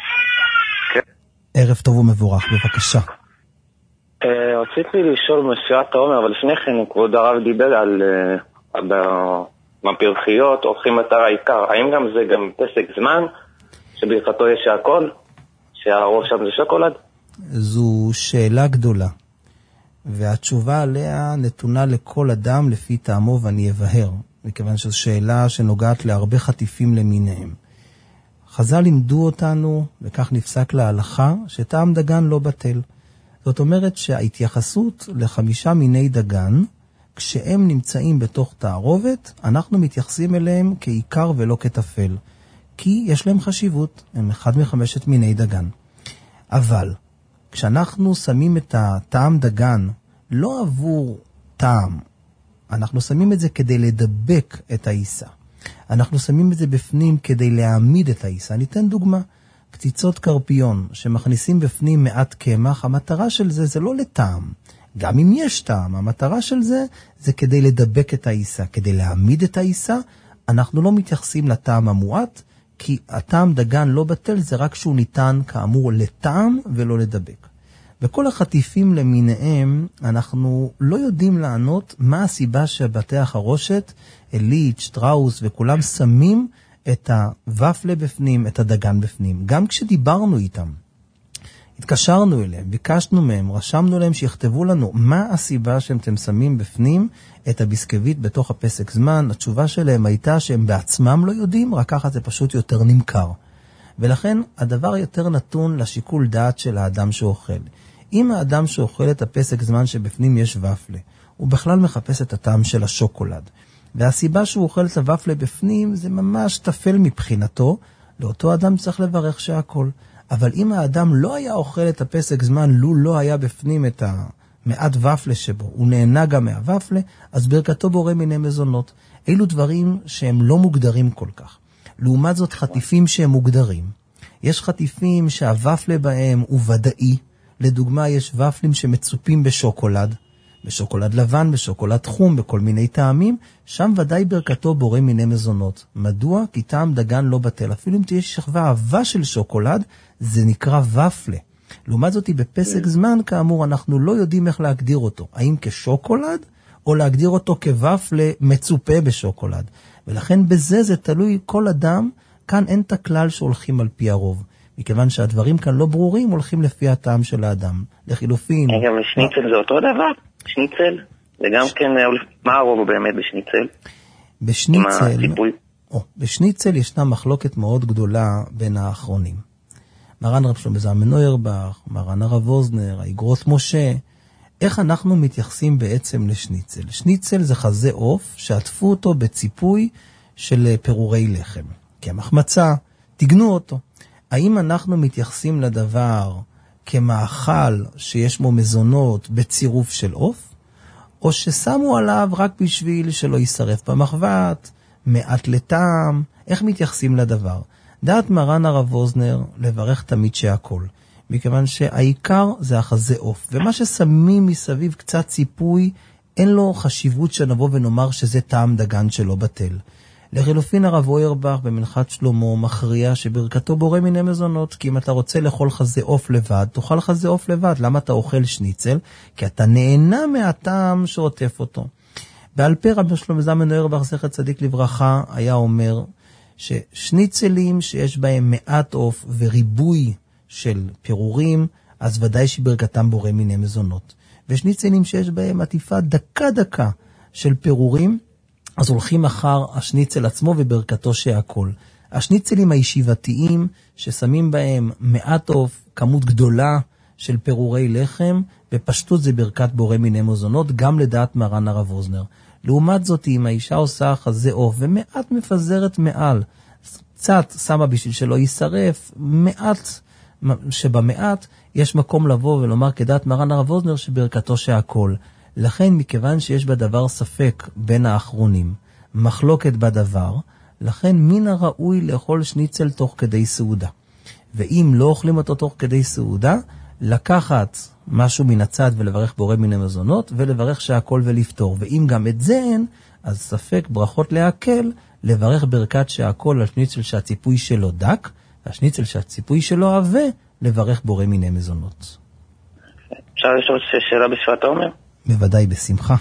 ערב טוב ומבורך, בבקשה. רציתי לשאול מספירת העומר, אבל לפני כן כבוד הרב דיבר על מפרחיות, אורחים אתר העיקר. האם גם זה גם פסק זמן, שברכתו יש הכל, שהראש שם זה שוקולד? זו שאלה גדולה, והתשובה עליה נתונה לכל אדם לפי טעמו, ואני אבהר, מכיוון שזו שאלה שנוגעת להרבה חטיפים למיניהם. חז"ל לימדו אותנו, וכך נפסק להלכה, שטעם דגן לא בטל. זאת אומרת שההתייחסות ל5 מיני דגן, כשהם נמצאים בתוך תערובת, אנחנו מתייחסים אליהם כעיקר ולא כתפל. כי יש להם חשיבות, הם אחד מ5 מיני דגן. אבל, כשאנחנו שמים את הטעם דגן, לא עבור טעם, אנחנו שמים את זה כדי לדבק את העיסה. אנחנו שמים את זה בפנים כדי להעמיד את העיסה. ניתן דוגמה, קציצות קרפיון שמכניסים בפנים מעט קמח, המטרה של זה לא לטעם. גם אם יש טעם, המטרה של זה כדי לדבק את העיסה, כדי להעמיד את העיסה. אנחנו לא מתייחסים לטעם המועט, כי הטעם דגן לא בטל, זה רק שהוא ניתן כאמור לטעם ולא לדבק. בכל החטיפים למיניהם אנחנו לא יודעים לענות מה הסיבה שבתי החרושת, אליט, שטראוס וכולם שמים את הוופלה בפנים, את הדגן בפנים. גם כשדיברנו איתם, התקשרנו אליהם, ביקשנו מהם, רשמנו להם שיכתבו לנו מה הסיבה שאתם שמים בפנים את הביסקווית בתוך הפסק זמן. התשובה שלהם הייתה שהם בעצמם לא יודעים, רק ככה זה פשוט יותר נמכר. ולכן הדבר יותר נתון לשיקול דעת של האדם שאוכל. אם האדם שאוכל את הפסק זמן שבפנים יש ופלה, הוא בכלל מחפש את הטעם של השוקולד. והסיבה שהוא אוכל את הוופלה בפנים זה ממש תפל מבחינתו, לאותו אדם צריך לברך שהכל. אבל אם האדם לא היה אוכל את הפסק זמן, לו לא היה בפנים את המעט ופלה שבו, הוא נהנה גם מהוופלה, אז ברכתו בורא מיני מזונות. אילו דברים שהם לא מוגדרים כל כך. לעומת זאת חטיפים שהם מוגדרים. יש חטיפים שהוופלה בהם הוא ודאי. לדוגמה, יש ופלים שמצופים בשוקולד, בשוקולד לבן, בשוקולד חום, בכל מיני טעמים, שם ודאי ברכתו בורא מיני מזונות. מדוע? כי טעם דגן לא בטל. אפילו אם תהיה שכבה עבה של שוקולד, זה נקרא ופלה. לעומת זאת, בפסק זמן, כאמור, אנחנו לא יודעים איך להגדיר אותו. האם כשוקולד, או להגדיר אותו כוופלה מצופה בשוקולד. ולכן בזה זה תלוי כל אדם, כאן אין את הכלל שהולכים על פי הרוב. מכיוון שהדברים כאן לא ברורים, הולכים לפי הטעם של האדם. לחילופין... גם שניצל זה אותו דבר? שניצל? וגם כן, מה הרוב באמת בשניצל? בשניצל ישנה מחלוקת מאוד גדולה בין האחרונים. מרן רב שלמה זלמן אוירבך, מרן הרב ווזנר, האיגרות משה, איך אנחנו מתייחסים בעצם לשניצל? שניצל זה חזה עוף שעטפו אותו בציפוי של פירורי לחם. קמח מצה, תגנו אותו. האם אנחנו מתייחסים לדבר כמאכל שיש בו מזונות בצירוף של עוף, או ששמו עליו רק בשביל שלא יישרף במחבת, מעט לטעם? איך מתייחסים לדבר? דעת מרן הרב ווזנר לברך תמיד שהכל, מכיוון שהעיקר זה החזה עוף, ומה ששמים מסביב קצת ציפוי, אין לו חשיבות שנבוא ונאמר שזה טעם דגן שלא בטל. לחילופין הרב אוירבך במנחת שלמה מכריע שברכתו בורא מיני מזונות, כי אם אתה רוצה לאכול חזה עוף לבד, תאכל חזה עוף לבד. למה אתה אוכל שניצל? כי אתה נהנה מהטעם שעוטף אותו. בעל פה רב שלמה זלמן אוירבך זכר צדיק לברכה היה אומר ששניצלים שיש בהם מעט עוף וריבוי של פירורים, אז ודאי שברכתם בורא מיני מזונות. ושניצלים שיש בהם עטיפה דקה של פירורים, אז הולכים אחר השניצל עצמו וברכתו שהכל. השניצלים הישיבתיים ששמים בהם מעט עוף, כמות גדולה של פירורי לחם, בפשטות זה ברכת בורא מיני מזונות, גם לדעת מרן הרב ווזנר. לעומת זאת, אם האישה עושה חזה עוף ומעט מפזרת מעל, קצת שמה בשביל שלא יישרף, מעט שבמעט יש מקום לבוא ולומר כדעת מרן הרב ווזנר שברכתו שהכל. לכן מכיוון שיש בדבר ספק בין האחרונים, מחלוקת בדבר, לכן מן הראוי לאכול שניצל תוך כדי סעודה. ואם לא אוכלים אותו תוך כדי סעודה, לקחת משהו מן הצד ולברך בורא מיני מזונות, ולברך שהכל ולפתור. ואם גם את זה אין, אז ספק ברכות להקל, לברך ברכת שהכל על שניצל שהציפוי שלו דק, והשניצל שהציפוי שלו עבה, לברך בורא מיני מזונות. אפשר לשאול שאלה בשפת האומר? בוודאי, בשמחה.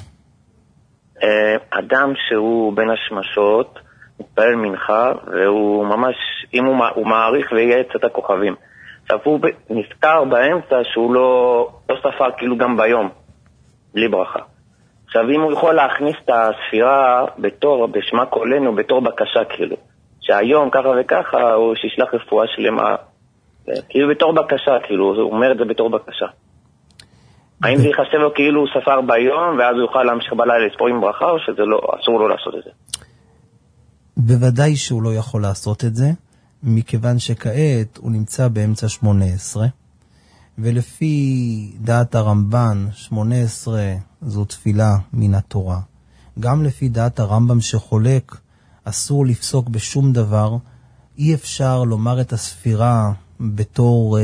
אדם שהוא בין השמשות, מתפעל מנחה, והוא ממש, אם הוא מעריך וייעץ את הכוכבים. עכשיו הוא נזכר באמצע שהוא לא ספר כאילו גם ביום, בלי ברכה. עכשיו אם הוא יכול להכניס את הספירה בתור, בשמה קולנו, בתור בקשה כאילו, שהיום ככה וככה, הוא שישלח רפואה שלמה, כאילו בתור בקשה, כאילו, הוא אומר את זה בתור בקשה. האם זה יחשב לו כאילו הוא ספר ביום, ואז הוא יוכל להמשיך בלילה לספור עם ברכה, או שזה לא, אסור לו לעשות את זה? בוודאי שהוא לא יכול לעשות את זה, מכיוון שכעת הוא נמצא באמצע 18, ולפי דעת הרמב"ן, 18 זו תפילה מן התורה. גם לפי דעת הרמב"ם שחולק, אסור לפסוק בשום דבר, אי אפשר לומר את הספירה בתור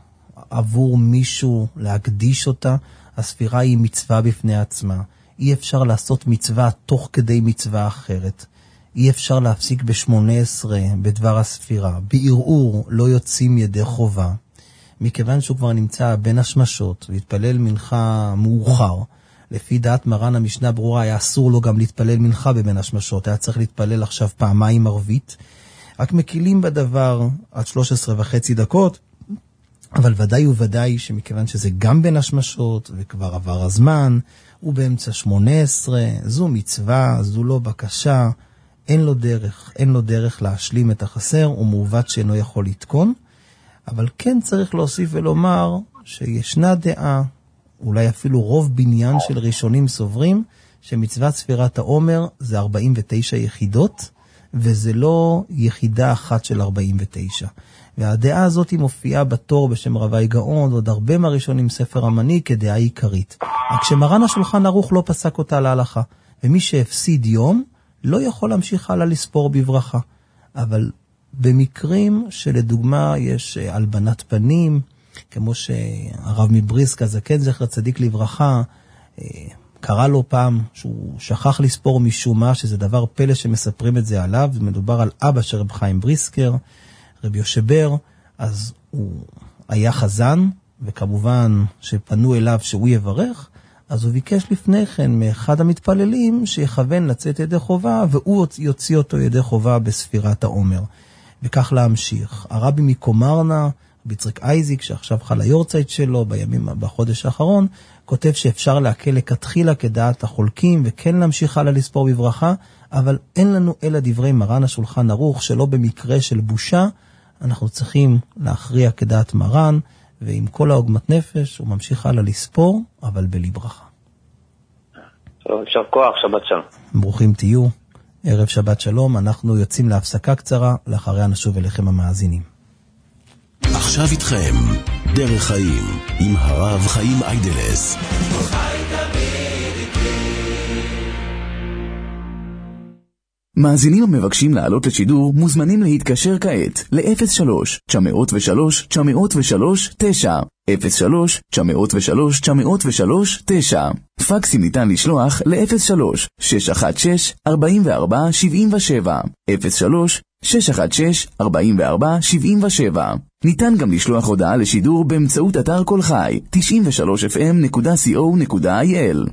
עבור מישהו, להקדיש אותה. הספירה היא מצווה בפני עצמה. אי אפשר לעשות מצווה תוך כדי מצווה אחרת. אי אפשר להפסיק ב-18 בדבר הספירה. בערעור לא יוצאים ידי חובה. מכיוון שהוא כבר נמצא בין השמשות והתפלל מנחה מאוחר, לפי דעת מרן המשנה ברורה היה אסור לו גם להתפלל מנחה בבין השמשות. היה צריך להתפלל עכשיו פעמיים ערבית. רק מקילים בדבר עד 13.5 דקות, אבל ודאי וודאי שמכיוון שזה גם בין השמשות וכבר עבר הזמן, הוא באמצע 18, זו מצווה, זו לא בקשה, אין לו דרך להשלים את החסר, הוא מעוות שאינו יכול לתקון, אבל כן צריך להוסיף ולומר שישנה דעה, אולי אפילו רוב בניין של ראשונים סוברים, שמצוות ספירת העומר זה 49 יחידות, וזה לא יחידה אחת של 49. והדעה הזאת היא מופיעה בתור בשם רבי גאון, ועוד הרבה מהראשונים ספר המני כדעה עיקרית. רק שמרן השולחן ערוך לא פסק אותה להלכה, ומי שהפסיד יום לא יכול להמשיך הלאה לספור בברכה. אבל במקרים שלדוגמה יש אלבנת פנים, כמו שהרב מבריסק הזקן זכר צדיק לברכה, קרא לו פעם שהוא שכח לספור משום מה, שזה דבר פלא שמספרים את זה עליו, מדובר על אבא של רב חיים בריסקר, רב יושבר, אז הוא היה חזן, וכמובן שפנו אליו שהוא יברך, אז הוא ביקש לפני כן מאחד המתפללים שיכוון לצאת ידי חובה, והוא יוציא אותו ידי חובה בספירת העומר. וכך להמשיך. הרבי מקומרנה, ביצריק אייזיק, שעכשיו חל היורצייט שלו בחודש האחרון, כותב שאפשר להקל לכתחילה כדעת החולקים, וכן להמשיך הלאה לספור בברכה, אבל אין לנו אלא דברי מרן השולחן ערוך, שלא במקרה של בושה, אנחנו צריכים להכריע כדעת מרן, ועם כל העוגמת נפש הוא ממשיך הלאה לספור, אבל בלי ברכה. טוב, אפשר כוח, שבת שלום. ברוכים תהיו, ערב שבת שלום, אנחנו יוצאים להפסקה קצרה, לאחריה נשוב אליכם המאזינים. עכשיו איתכם, דרך חיים, עם הרב חיים איידלס. מאזינים המבקשים לעלות לשידור מוזמנים להתקשר כעת ל-03-903-903-9 03-903-903-9 פקסים ניתן לשלוח ל-03-616-4477 03-616-4477 ניתן גם לשלוח הודעה לשידור באמצעות אתר כל חי 93fm.co.il.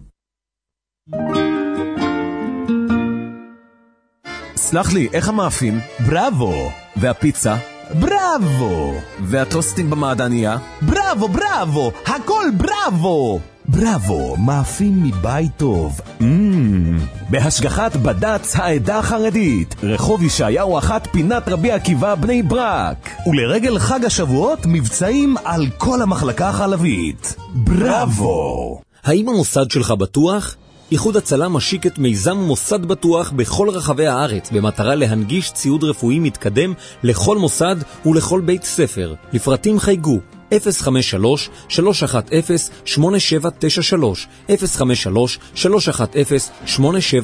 סלח לי, איך המאפים? בראבו! והפיצה? בראבו! והטוסטים במעדניה? בראבו, בראבו! הכל בראבו! בראבו, מאפים מבית טוב. בהשגחת בד"ץ העדה החרדית, רחוב ישעיהו 1 פינת רבי עקיבא בני ברק. ולרגל חג השבועות מבצעים על כל המחלקה החלבית. בראבו! האם המוסד שלך בטוח? איחוד הצלה משיק את מיזם מוסד בטוח בכל רחבי הארץ במטרה להנגיש ציוד רפואי מתקדם לכל מוסד ולכל בית ספר. לפרטים חייגו 053-310-8793 053-310-8793.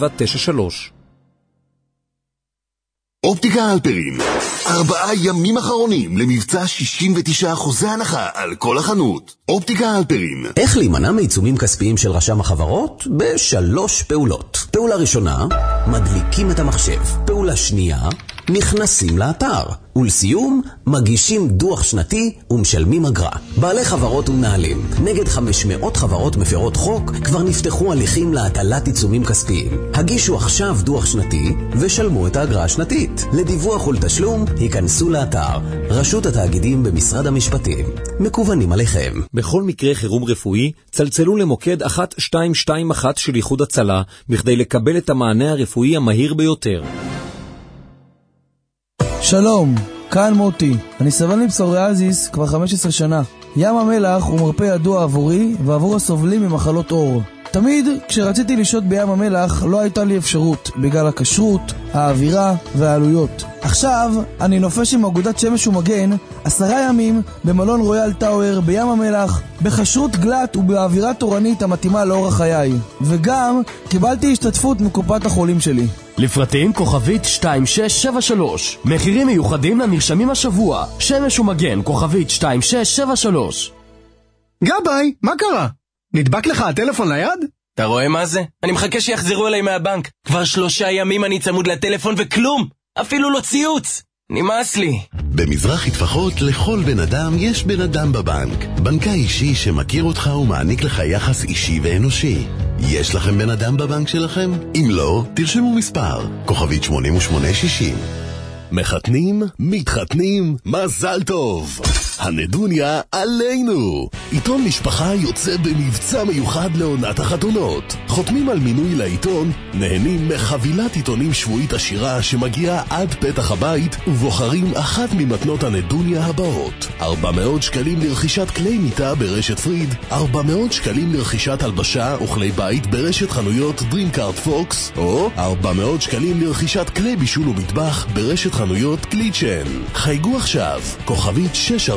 אופטיקה הלפרין, 4 ימים אחרונים למבצע 69% הנחה על כל החנות. אופטיקה הלפרין. איך להימנע מעיצומים כספיים של רשם החברות? ב3 פעולות. פעולה ראשונה, מדליקים את המחשב. פעולה שנייה, נכנסים לאתר. ולסיום, מגישים דוח שנתי ומשלמים אגרה. בעלי חברות ומנהלים, נגד 500 חברות מפרות חוק, כבר נפתחו הליכים להטלת עיצומים כספיים. הגישו עכשיו דוח שנתי ושלמו את האגרה השנתית. לדיווח ולתשלום, היכנסו לאתר רשות התאגידים במשרד המשפטים. מקוונים עליכם. בכל מקרה חירום רפואי, צלצלו למוקד 1221 של איחוד הצלה, בכדי לקבל את המענה הרפואי המהיר ביותר. שלום, כאן מוטי. אני סבל מפסוריאזיס כבר 15 שנה. ים המלח הוא מרפא ידוע עבורי ועבור הסובלים ממחלות עור. תמיד כשרציתי לשהות בים המלח לא הייתה לי אפשרות בגלל הכשרות, האווירה והעלויות. עכשיו אני נופש עם אגודת שמש ומגן 10 ימים במלון רויאל טאוור בים המלח בכשרות גלת ובאווירה תורנית המתאימה לאורח חיי. וגם קיבלתי השתתפות מקופת החולים שלי. לפרטים כוכבית 2673. מחירים מיוחדים לנרשמים השבוע. שמש ומגן כוכבית 2673. גבאי, מה קרה? נדבק לך הטלפון ליד? אתה רואה מה זה? אני מחכה שיחזרו אליי מהבנק. כבר 3 ימים אני צמוד לטלפון וכלום. אפילו לא ציוץ. נמאס לי. במזרחי טפחות לכל בן אדם יש בן אדם בבנק. בנקאי אישי שמכיר אותך ומעניק לך יחס אישי ואנושי. יש לכם בן אדם בבנק שלכם? אם לא, תרשמו מספר כוכבית 8860. מחתנים, מתחתנים, מזל טוב. הנדוניה עלינו. עיתון משפחה יוצא במבצע מיוחד לעונת החתונות. חותמים על מינוי לעיתון, נהנים מחבילת עיתונים שבועית עשירה שמגיעה עד פתח הבית, ובוחרים אחת ממתנות הנדוניה הבאות: 400 שקלים לרכישת כלי מיטה ברשת פריד, 400 שקלים לרכישת הלבשה וכלי בית ברשת חנויות DreamCard Fox, או 400 שקלים לרכישת כלי בישול ומטבח ברשת חנויות קליצ'ן. חייגו עכשיו, כוכבית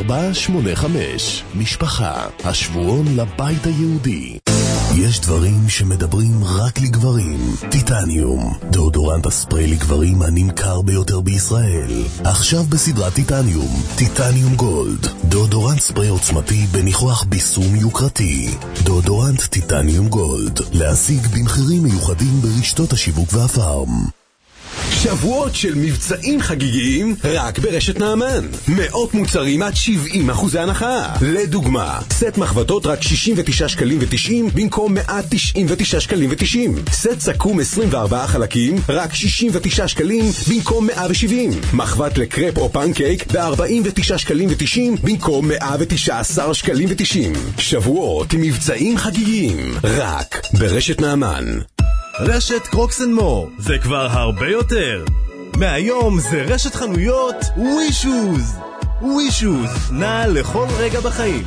6485. משפחה, השבועון לבית היהודי. יש דברים שמדברים רק לגברים. טיטניום, דאודורנט הספרי לגברים הנמכר ביותר בישראל. עכשיו בסדרת טיטניום, טיטניום גולד, דאודורנט ספרי עוצמתי בניחוח ביסום יוקרתי. דאודורנט טיטניום גולד, להשיג במחירים מיוחדים ברשתות השיווק והפארם. שבועות של מבצעים חגיגיים רק ברשת נעמן. 100 מוצרים עד 70% הנחה. לדוגמה, סט מחבטות רק 69 שקלים ו90 במקום 199 שקלים ו90. סט סכו"ם 24 חלקים רק 69 שקלים במקום 170. מחבט לקרפ או פנקייק ב-49 שקלים ו90 במקום 119 שקלים ו90. שבועות עם מבצעים חגיגיים רק ברשת נעמן. רשת קרוקס אנד מור, זה כבר הרבה יותר. מהיום זה רשת חנויות ווישוז. ווישוז, נע לכל רגע בחיים.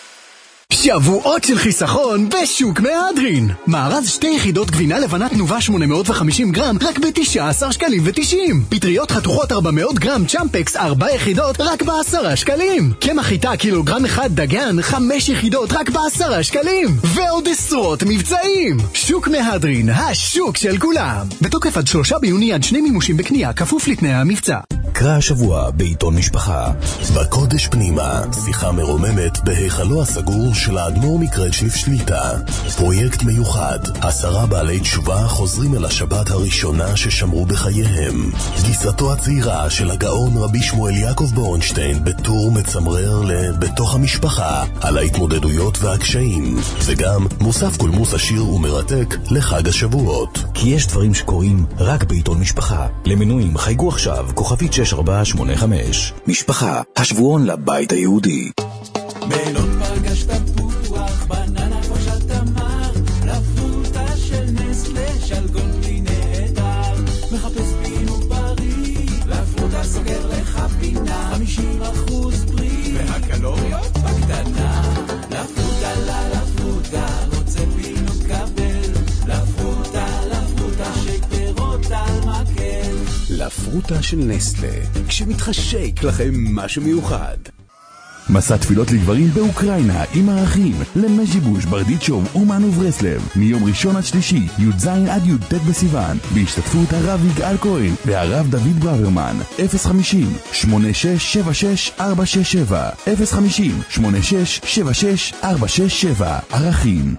שבועות של חיסכון בשוק מהדרין. מארז 2 יחידות גבינה לבנה תנובה 850 גרם רק ב-19 שקלים ו90. פטריות חתוכות 400 גרם צ'מפקס 4 יחידות רק ב10 שקלים. קמח חיטה קילוגרם 1 דגן 5 יחידות רק ב10 שקלים. ועוד עשרות מבצעים. שוק מהדרין, השוק של כולם. בתוקף עד 3 ביוני עד 2 מימושים בקנייה כפוף לתנאי המבצע. קרא השבוע בעיתון משפחה. בקודש פנימה, שיחה מרוממת בהיכלו הסגור של האדמו"ר מקרצ'ניף שליטה. פרויקט מיוחד, 10 בעלי תשובה חוזרים אל השבת הראשונה ששמרו בחייהם. גיסתו הצעירה של הגאון רבי שמואל יעקב בורנשטיין בטור מצמרר לבתוך המשפחה על ההתמודדויות והקשיים, וגם מוסף קולמוס עשיר ומרתק לחג השבועות. כי יש דברים שקורים רק בעיתון משפחה. למנויים חייגו עכשיו כוכבית 6485. משפחה, השבועון לבית היהודי. מלון פגשת פוח, בננה פרשת תמר, לפרוטה של נסטלה, שלגון נהדר, מחפש פינוק בריא, לפרוטה סוגר לך פינה, 50% פרי, והקלוריות בקטנה, לפרוטה רוצה פינוק קבל, לפרוטה לה פרוטה של נסטלה, כשמתחשק לכם משהו מיוחד. מסע תפילות לגברים באוקראינה עם ערכים למז'יבוש, ברדיצ'וב אומן וברסלב מיום ראשון עד שלישי, י"ז עד י"ט בסיוון, בהשתתפות הרב יגאל כהן והרב דוד ברוורמן. 050-8676-467 050-8676-467. ערכים.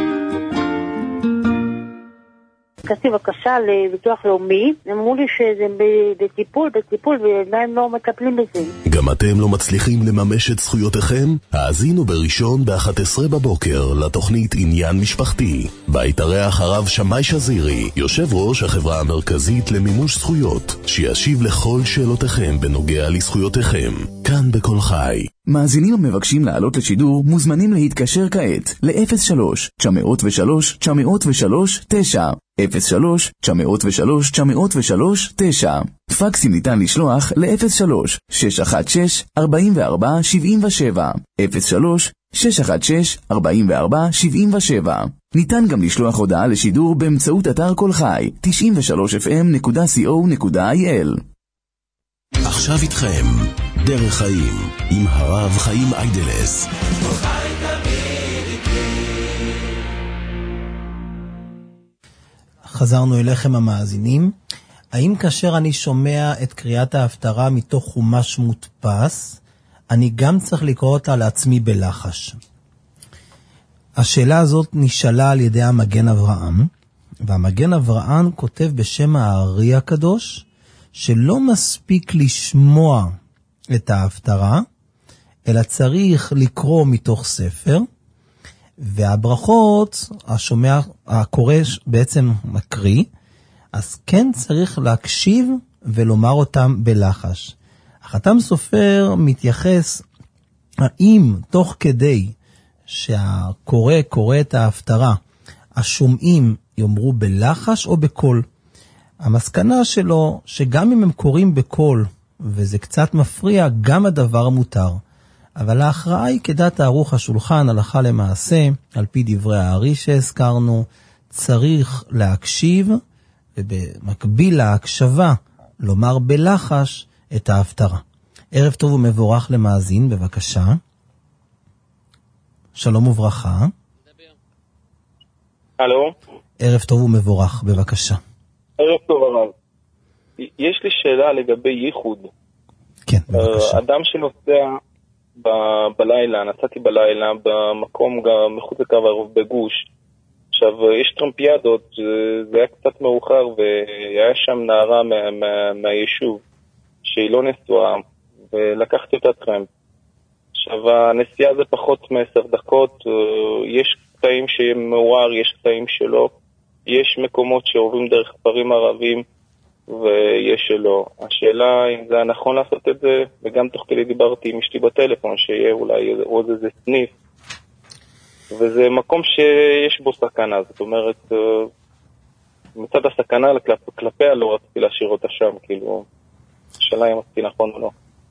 ביקשתי בקשה לביטוח לאומי, אמרו לי שזה בטיפול ועדיין לא מטפלים בזה. גם אתם לא מצליחים לממש את זכויותיכם? האזינו בראשון ב-11 בבוקר לתוכנית עניין משפחתי. בהתארח הרב שמאי שזירי, יושב ראש החברה המרכזית למימוש זכויות, שישיב לכל שאלותיכם בנוגע לזכויותיכם. כאן בכל חי. מאזינים המבקשים לעלות לשידור מוזמנים להתקשר כעת ל-03-903-903-9 03-903-903-9. פקסים ניתן לשלוח ל-03-616-4477 03-616-4477. ניתן גם לשלוח הודעה לשידור באמצעות אתר כל חי 93fm.co.il. עכשיו איתכם דרך חיים עם הרב חיים איידלס. חזרנו אליכם המאזינים. האם כאשר אני שומע את קריאת ההפטרה מתוך חומש מודפס, אני גם צריך לקרוא אותה לעצמי בלחש? השאלה הזאת נשאלה על ידי המגן אברהם, והמגן אברהם כותב בשם הארי הקדוש, שלא מספיק לשמוע את ההפטרה, אלא צריך לקרוא מתוך ספר, והברכות, הקורא בעצם מקריא, אז כן צריך להקשיב ולומר אותם בלחש. החתם סופר מתייחס, האם תוך כדי שהקורא קורא את ההפטרה, השומעים יאמרו בלחש או בקול? המסקנה שלו, שגם אם הם קוראים בקול, וזה קצת מפריע, גם הדבר מותר. אבל ההכרעה היא כדת ערוך השולחן, הלכה למעשה, על פי דברי הארי שהזכרנו, צריך להקשיב, ובמקביל להקשבה, לומר בלחש את ההפטרה. ערב טוב ומבורך למאזין, בבקשה. שלום וברכה. הלו. ערב טוב ומבורך, בבקשה. ערב טוב הרב. יש לי שאלה לגבי ייחוד. כן, בבקשה. אדם שנוסע בלילה, נסעתי בלילה במקום מחוץ לקו העירוב בגוש. עכשיו, יש טרמפיאדות, זה היה קצת מאוחר, והיה שם נערה מהיישוב, שהיא לא נשואה, ולקחתי אותה טרמפ. עכשיו, הנסיעה זה פחות מ10 דקות, יש קטעים שמאוהר, יש קטעים שלא, יש מקומות שעוברים דרך כפרים ערבים, ויש שלא. השאלה אם זה נכון לעשות את זה, וגם תוך כדי דיברתי עם אשתי בטלפון, שיהיה אולי עוד איזה סניף, וזה מקום שיש בו סכנה, זאת אומרת, מצד הסכנה כלפיה לא רציתי להשאיר אותה שם, כאילו, השאלה אם עשיתי נכון או לא.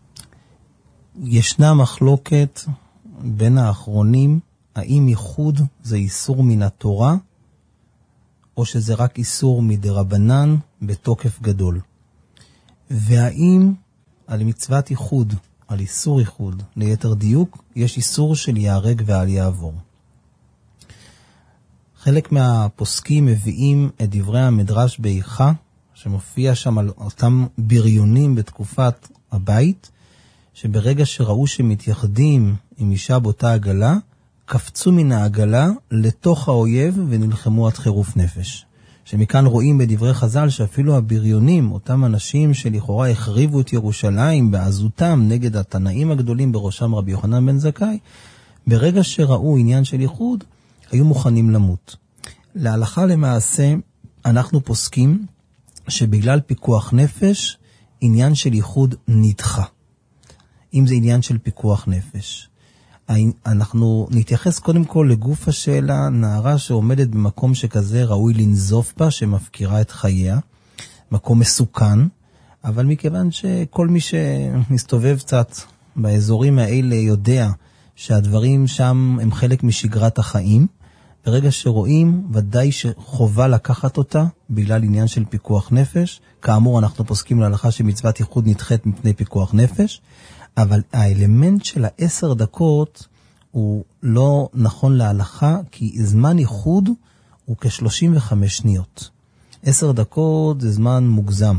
ישנה מחלוקת בין האחרונים, האם ייחוד זה איסור מן התורה, או שזה רק איסור מדרבנן בתוקף גדול. והאם על מצוות ייחוד, על איסור ייחוד, ליתר דיוק, יש איסור של יהרג ואל יעבור. חלק מהפוסקים מביאים את דברי המדרש באיכה, שמופיע שם על אותם בריונים בתקופת הבית, שברגע שראו שמתייחדים עם אישה באותה עגלה, קפצו מן העגלה לתוך האויב ונלחמו עד חירוף נפש. שמכאן רואים בדברי חז"ל שאפילו הבריונים, אותם אנשים שלכאורה החריבו את ירושלים בעזותם נגד התנאים הגדולים בראשם רבי יוחנן בן זכאי, ברגע שראו עניין של ייחוד, היו מוכנים למות. להלכה למעשה, אנחנו פוסקים שבגלל פיקוח נפש, עניין של ייחוד נדחה. אם זה עניין של פיקוח נפש. אנחנו נתייחס קודם כל לגוף השאלה, נערה שעומדת במקום שכזה ראוי לנזוף בה, שמפקירה את חייה, מקום מסוכן, אבל מכיוון שכל מי שמסתובב קצת באזורים האלה יודע שהדברים שם הם חלק משגרת החיים, ברגע שרואים, ודאי שחובה לקחת אותה, בגלל עניין של פיקוח נפש. כאמור, אנחנו פוסקים להלכה שמצוות ייחוד נדחית מפני פיקוח נפש, אבל האלמנט של 10 דקות הוא לא נכון להלכה, כי זמן ייחוד הוא כ-35 שניות. 10 דקות זה זמן מוגזם.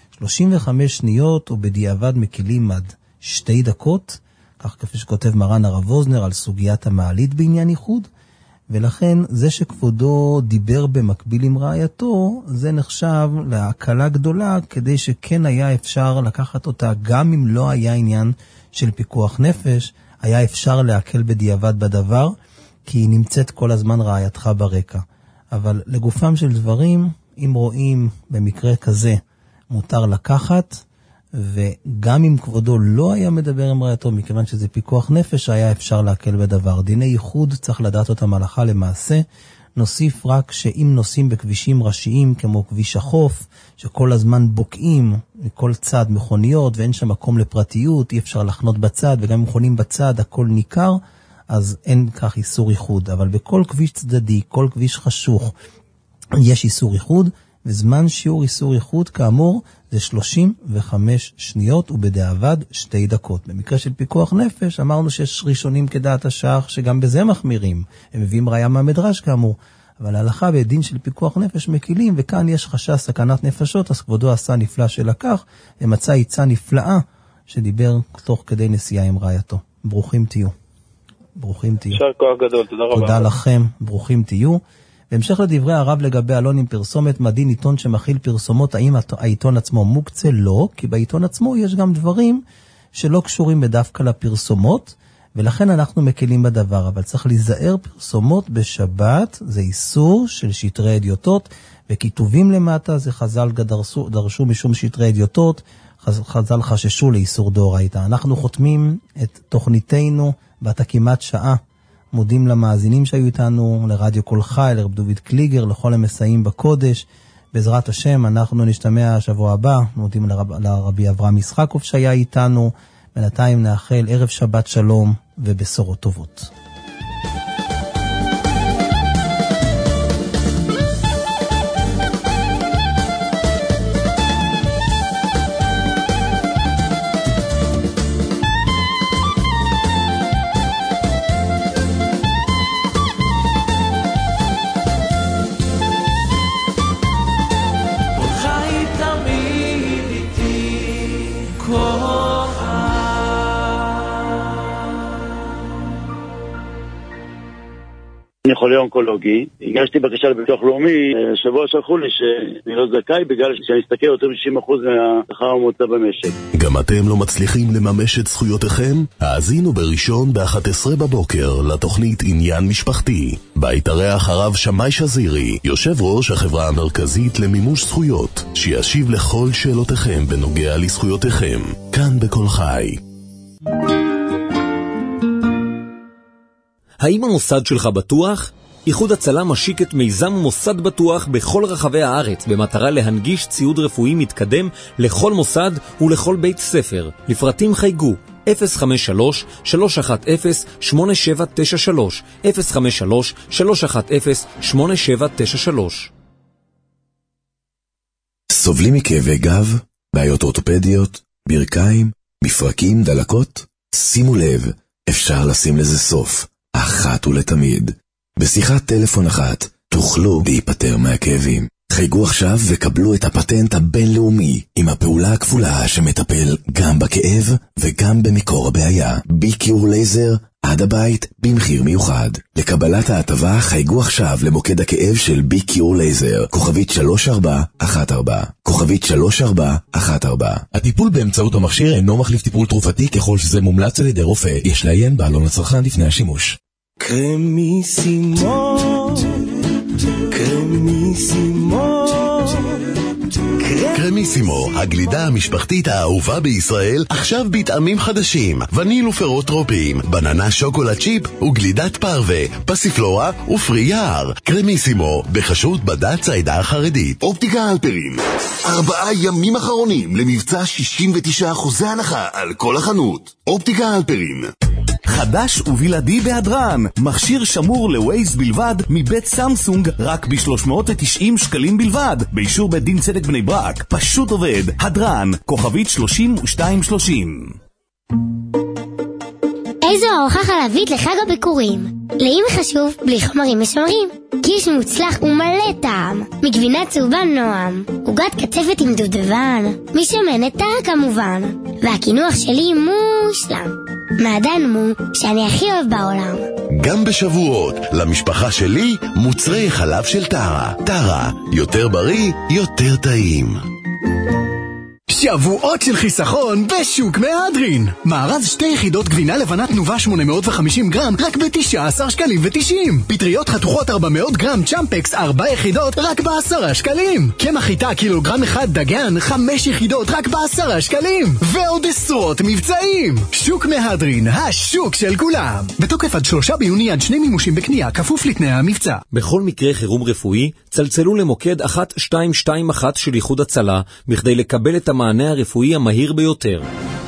35 שניות ובדיעבד מקילים עד 2 דקות, כך כפי שכותב מרן הרב ווזנר על סוגיית המעלית בעניין ייחוד, ולכן זה שכבודו דיבר במקביל עם רעייתו, זה נחשב להקלה גדולה, כדי שכן היה אפשר לקחת אותה, גם אם לא היה עניין של פיקוח נפש, היה אפשר להקל בדיעבד בדבר, כי היא נמצאת כל הזמן רעייתך ברקע. אבל לגופם של דברים, אם רואים במקרה כזה, מותר לקחת, וגם אם כבודו לא היה מדבר עם רעייתו, מכיוון שזה פיקוח נפש, היה אפשר להקל בדבר. דיני ייחוד צריך לדעת אותם הלכה למעשה. נוסיף רק שאם נוסעים בכבישים ראשיים, כמו כביש החוף, שכל הזמן בוקעים מכל צד מכוניות, ואין שם מקום לפרטיות, אי אפשר לחנות בצד, וגם אם חונים בצד, הכל ניכר, אז אין כך איסור ייחוד. אבל בכל כביש צדדי, כל כביש חשוך, יש איסור ייחוד, וזמן שיעור איסור ייחוד, כאמור, זה 35 שניות, ובדיעבד 2 דקות. במקרה של פיקוח נפש, אמרנו שיש ראשונים כדעת השח, שגם בזה מחמירים. הם מביאים ראיה מהמדרש, כאמור. אבל ההלכה בדין של פיקוח נפש מקילים, וכאן יש חשש סכנת נפשות, אז כבודו עשה נפלא שלקח, ומצא עיצה נפלאה, שדיבר תוך כדי נסיעה עם רעייתו. ברוכים תהיו. ברוכים תהיו. יישר כוח גדול, תודה רבה. תודה לכם, ברוכים תהיו. בהמשך לדברי הרב לגבי אלון עם פרסומת, מדין עיתון שמכיל פרסומות, האם העיתון עצמו מוקצה? לא, כי בעיתון עצמו יש גם דברים שלא קשורים בדווקא לפרסומות, ולכן אנחנו מקלים בדבר, אבל צריך להיזהר. פרסומות בשבת זה איסור של שטרי אדיוטות, וכיתובים למטה זה חז"ל דרשו משום שטרי אדיוטות, חז"ל חששו לאיסור דאורייתא. אנחנו חותמים את תוכניתנו בת כמעט שעה, מודים למאזינים שהיו איתנו, לרדיו כל חי, לרב דוד קליגר, לכל המסייעים בקודש. בעזרת השם, אנחנו נשתמע השבוע הבא, מודים לרבי אברהם ישחקוף שהיה איתנו, בינתיים נאחל ערב שבת שלום ובשורות טובות. אני חולה אונקולוגי, הגשתי בקשה לביטוח לאומי, שבוע שלחו לי שאני לא זכאי בגלל שאני אסתכל יותר מ-60% מהשכר הממוצע במשק. גם אתם לא מצליחים לממש את זכויותיכם? האזינו בראשון ב-11 בבוקר לתוכנית עניין משפחתי. בה יתארח הרב שמאי שזירי, יושב ראש החברה המרכזית למימוש זכויות, שישיב לכל שאלותיכם בנוגע לזכויותיכם. כאן בכל חי. האם המוסד שלך בטוח? איחוד הצלה משיק את מיזם מוסד בטוח בכל רחבי הארץ, במטרה להנגיש ציוד רפואי מתקדם לכל מוסד ולכל בית ספר. לפרטים חייגו 053-310-8793, 053-310-8793. סובלים מכאבי גב, בעיות אורתופדיות, ברכיים, מפרקים, דלקות? שימו לב, אפשר לשים לזה סוף. אחת ולתמיד. בשיחת טלפון אחת תוכלו להיפטר מהכאבים. חייגו עכשיו וקבלו את הפטנט הבינלאומי עם הפעולה הכפולה שמטפל גם בכאב וגם במקור הבעיה. ביקיור לייזר עד הבית במחיר מיוחד. לקבלת ההטבה חייגו עכשיו למוקד הכאב של ביקיור לייזר, כוכבית 3414, כוכבית 3414. הטיפול באמצעות המכשיר אינו מחליף טיפול תרופתי ככל שזה מומלץ על ידי רופא. יש לעיין בעלון הצרכן לפני השימוש. קרמיסימו, קרמיסימו, קרמיסימו, הגלידה המשפחתית האהובה בישראל, עכשיו בטעמים חדשים, וניל ופירות טרופיים, בננה שוקולד צ'יפ וגלידת פרווה, פסיפלורה ופרי יער. קרמיסימו, בחשות בד"ץ העדה החרדית. אופטיקה הלפרין, 4 ימים אחרונים למבצע 69% הנחה על כל החנות. אופטיקה הלפרין. חדש ובלעדי בהדרן. מכשיר שמור לווייז בלבד מבית סמסונג רק ב-390 שקלים בלבד. באישור בית דין צדק בני ברק. פשוט עובד. הדרן, כוכבית 3230. איזו ארוחה חלבית לחג הביקורים. לאמא חשוב בלי חומרים משמרים. קיש מוצלח ומלא טעם. מגבינה צהובה נועם. עוגת קצפת עם דובדבן. משמנת טהר כמובן. והקינוח שלי מושלם. מעדן מו שאני הכי אוהב בעולם. גם בשבועות, למשפחה שלי, מוצרי חלב של טרה. טרה, יותר בריא, יותר טעים. שבועות של חיסכון בשוק מהדרין. מארז 2 יחידות גבינה לבנה תנובה 850 גרם רק ב-19 שקלים ו-90. פטריות חתוכות 400 גרם צ'מפקס 4 יחידות רק ב-10 שקלים. קמח חיטה קילוגרם 1 דגן 5 יחידות רק ב-10 שקלים. ועוד עשרות מבצעים. שוק מהדרין, השוק של כולם. בתוקף עד 3 ביוני עד 2 מימושים בקנייה, כפוף לתנאי המבצע. בכל מקרה חירום רפואי, צלצלו למוקד 1221 של איחוד הצלה, בכדי לקבל את המענה הרפואי המהיר ביותר.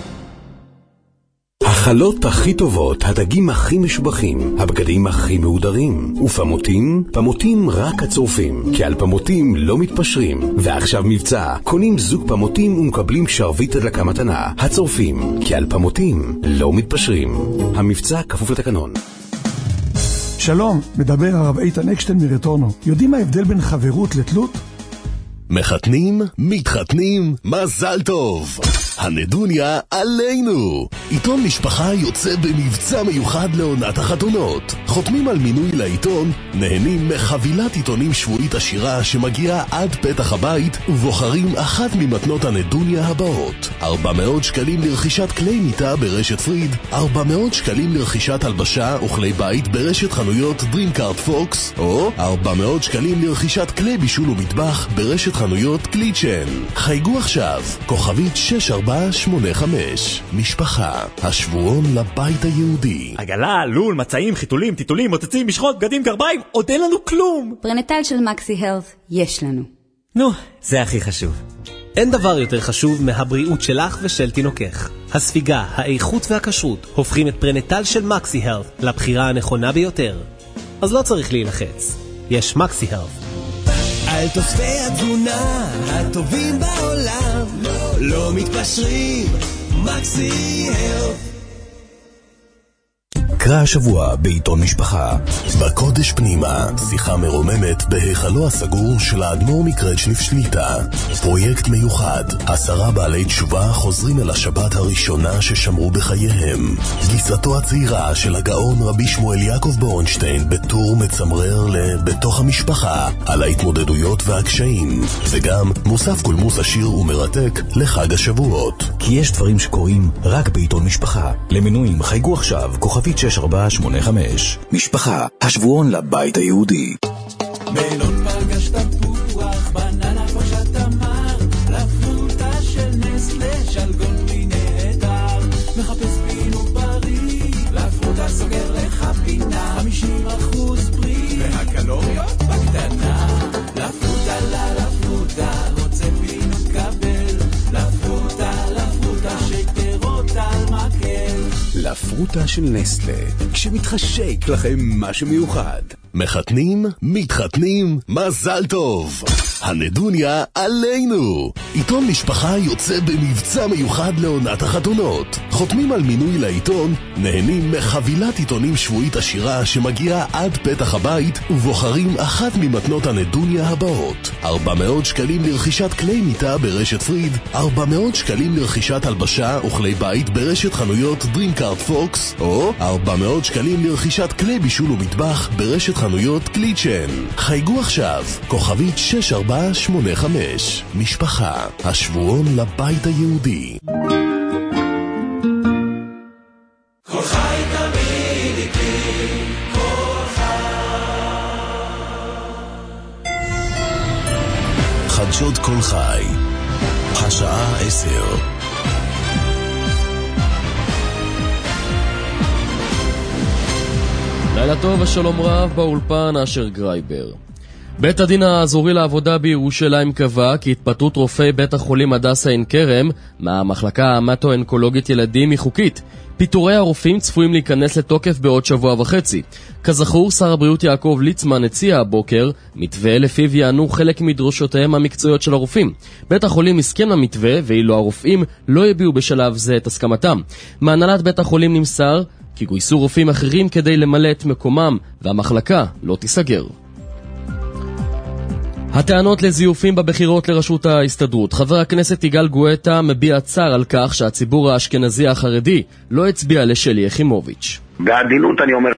החלות הכי טובות, הדגים הכי משובחים, הבגדים הכי מהודרים. ופמוטים? פמוטים רק הצורפים, כי על פמוטים לא מתפשרים. ועכשיו מבצע, קונים זוג פמוטים ומקבלים שרביט הדלקה מתנה. הצורפים, כי על פמוטים לא מתפשרים. המבצע כפוף לתקנון. שלום, מדבר הרב איתן אקשטיין מרטורנו. יודעים מה ההבדל בין חברות לתלות? מחתנים, מתחתנים, מזל טוב. הנדוניה עלינו. עיתון משפחה יוצא במבצע מיוחד לעונת החתונות. חותמים על מינוי לעיתון, נהנים מחבילת עיתונים שבועית עשירה שמגיעה עד פתח הבית, ובוחרים אחת ממתנות הנדוניה הבאות: 400 שקלים לרכישת כלי מיטה ברשת פריד, 400 שקלים לרכישת הלבשה וכלי בית ברשת חנויות דרימקארט פוקס, או 400 שקלים לרכישת כלי בישול ומטבח ברשת חנויות קליצ'ן. חייגו עכשיו, כוכבית 6485. משפחה, השבועון לבית היהודי. עגלה, לול, מצעים, חיתולים, טיטולים, מוצצים, משחות, בגדים, גרביים, עוד אין לנו כלום. פרנטל של מקסי הלת יש לנו. נו, זה הכי חשוב. אין דבר יותר חשוב מהבריאות שלך ושל תינוקך. הספיגה, האיכות והכשרות הופכים את פרנטל של מקסי הלת לבחירה הנכונה ביותר. אז לא צריך להילחץ. יש מקסי הלת. על תוספי התזונה הטובים בעולם, לא מתפשרים, מקסי הלת. קרא השבוע בעיתון משפחה. בקודש פנימה, שיחה מרוממת בהיכלו הסגור של האדמו"ר מקרצ'ניף שליטה. פרויקט מיוחד, 10 בעלי תשובה חוזרים אל השבת הראשונה ששמרו בחייהם. גיסתו הצעירה של הגאון רבי שמואל יעקב בורנשטיין בטור מצמרר לבתוך המשפחה על ההתמודדויות והקשיים, וגם מוסף קולמוס עשיר ומרתק לחג השבועות. כי יש דברים שקורים רק בעיתון משפחה. למינויים חייגו עכשיו, כוכבית 6485. משפחה, השבועון לבית היהודי. מלון פגש תפוח, בננה פרשת תמר, לפרוטה של נסטלה, שלגון בלי נהדר. מחפש פינו בריא, לפרוטה סוגר לך פינה, 50% פרי, והקלוריות בקטנה. לפרוטה לפרוטה, רוצה פינו תקבל, לפרוטה שתרות על מקל. לפרוטה של נסטלה, כשמתחשק לכם משהו מיוחד. מחתנים, מתחתנים, מזל טוב. הנדוניה עלינו. עיתון משפחה יוצא במבצע מיוחד לעונת החתונות. חותמים על מינוי לעיתון, נהנים מחבילת עיתונים שבועית עשירה שמגיעה עד פתח הבית, ובוחרים אחת ממתנות הנדוניה הבאות: 400 שקלים לרכישת כלי מיטה ברשת פריד, 400 שקלים לרכישת הלבשה וכלי בית ברשת חנויות דרימקארט פוקס, או 400 שקלים לרכישת כלי בישול ומטבח ברשת חנויות קליצ'ן. חייגו עכשיו, כוכבית 6485. משפחה, השבועון לבית היהודי. כל חי תמיד איתי, כל חדשות כל חי, השעה 10. לילה טוב ושלום רב, באולפן אשר גרייבר. בית הדין האזורי לעבודה בירושלים קבע כי התפטרות רופאי בית החולים הדסה עין כרם מהמחלקה ההמטו-אונקולוגית ילדים היא חוקית. פיטורי הרופאים צפויים להיכנס לתוקף בעוד שבוע וחצי. כזכור, שר הבריאות יעקב ליצמן הציע הבוקר מתווה לפיו יענו חלק מדרושותיהם המקצועיות של הרופאים. בית החולים הסכים למתווה, ואילו הרופאים לא יביעו בשלב זה את הסכמתם. מהנהלת בית החולים נמסר כי גויסו רופאים אחרים כדי למלא את מקומם, והמחלקה לא תיסגר. הטענות לזיופים בבחירות לראשות ההסתדרות. חבר הכנסת יגאל גואטה מביע צער על כך שהציבור האשכנזי החרדי לא הצביע לשלי יחימוביץ'. בעדינות אני אומר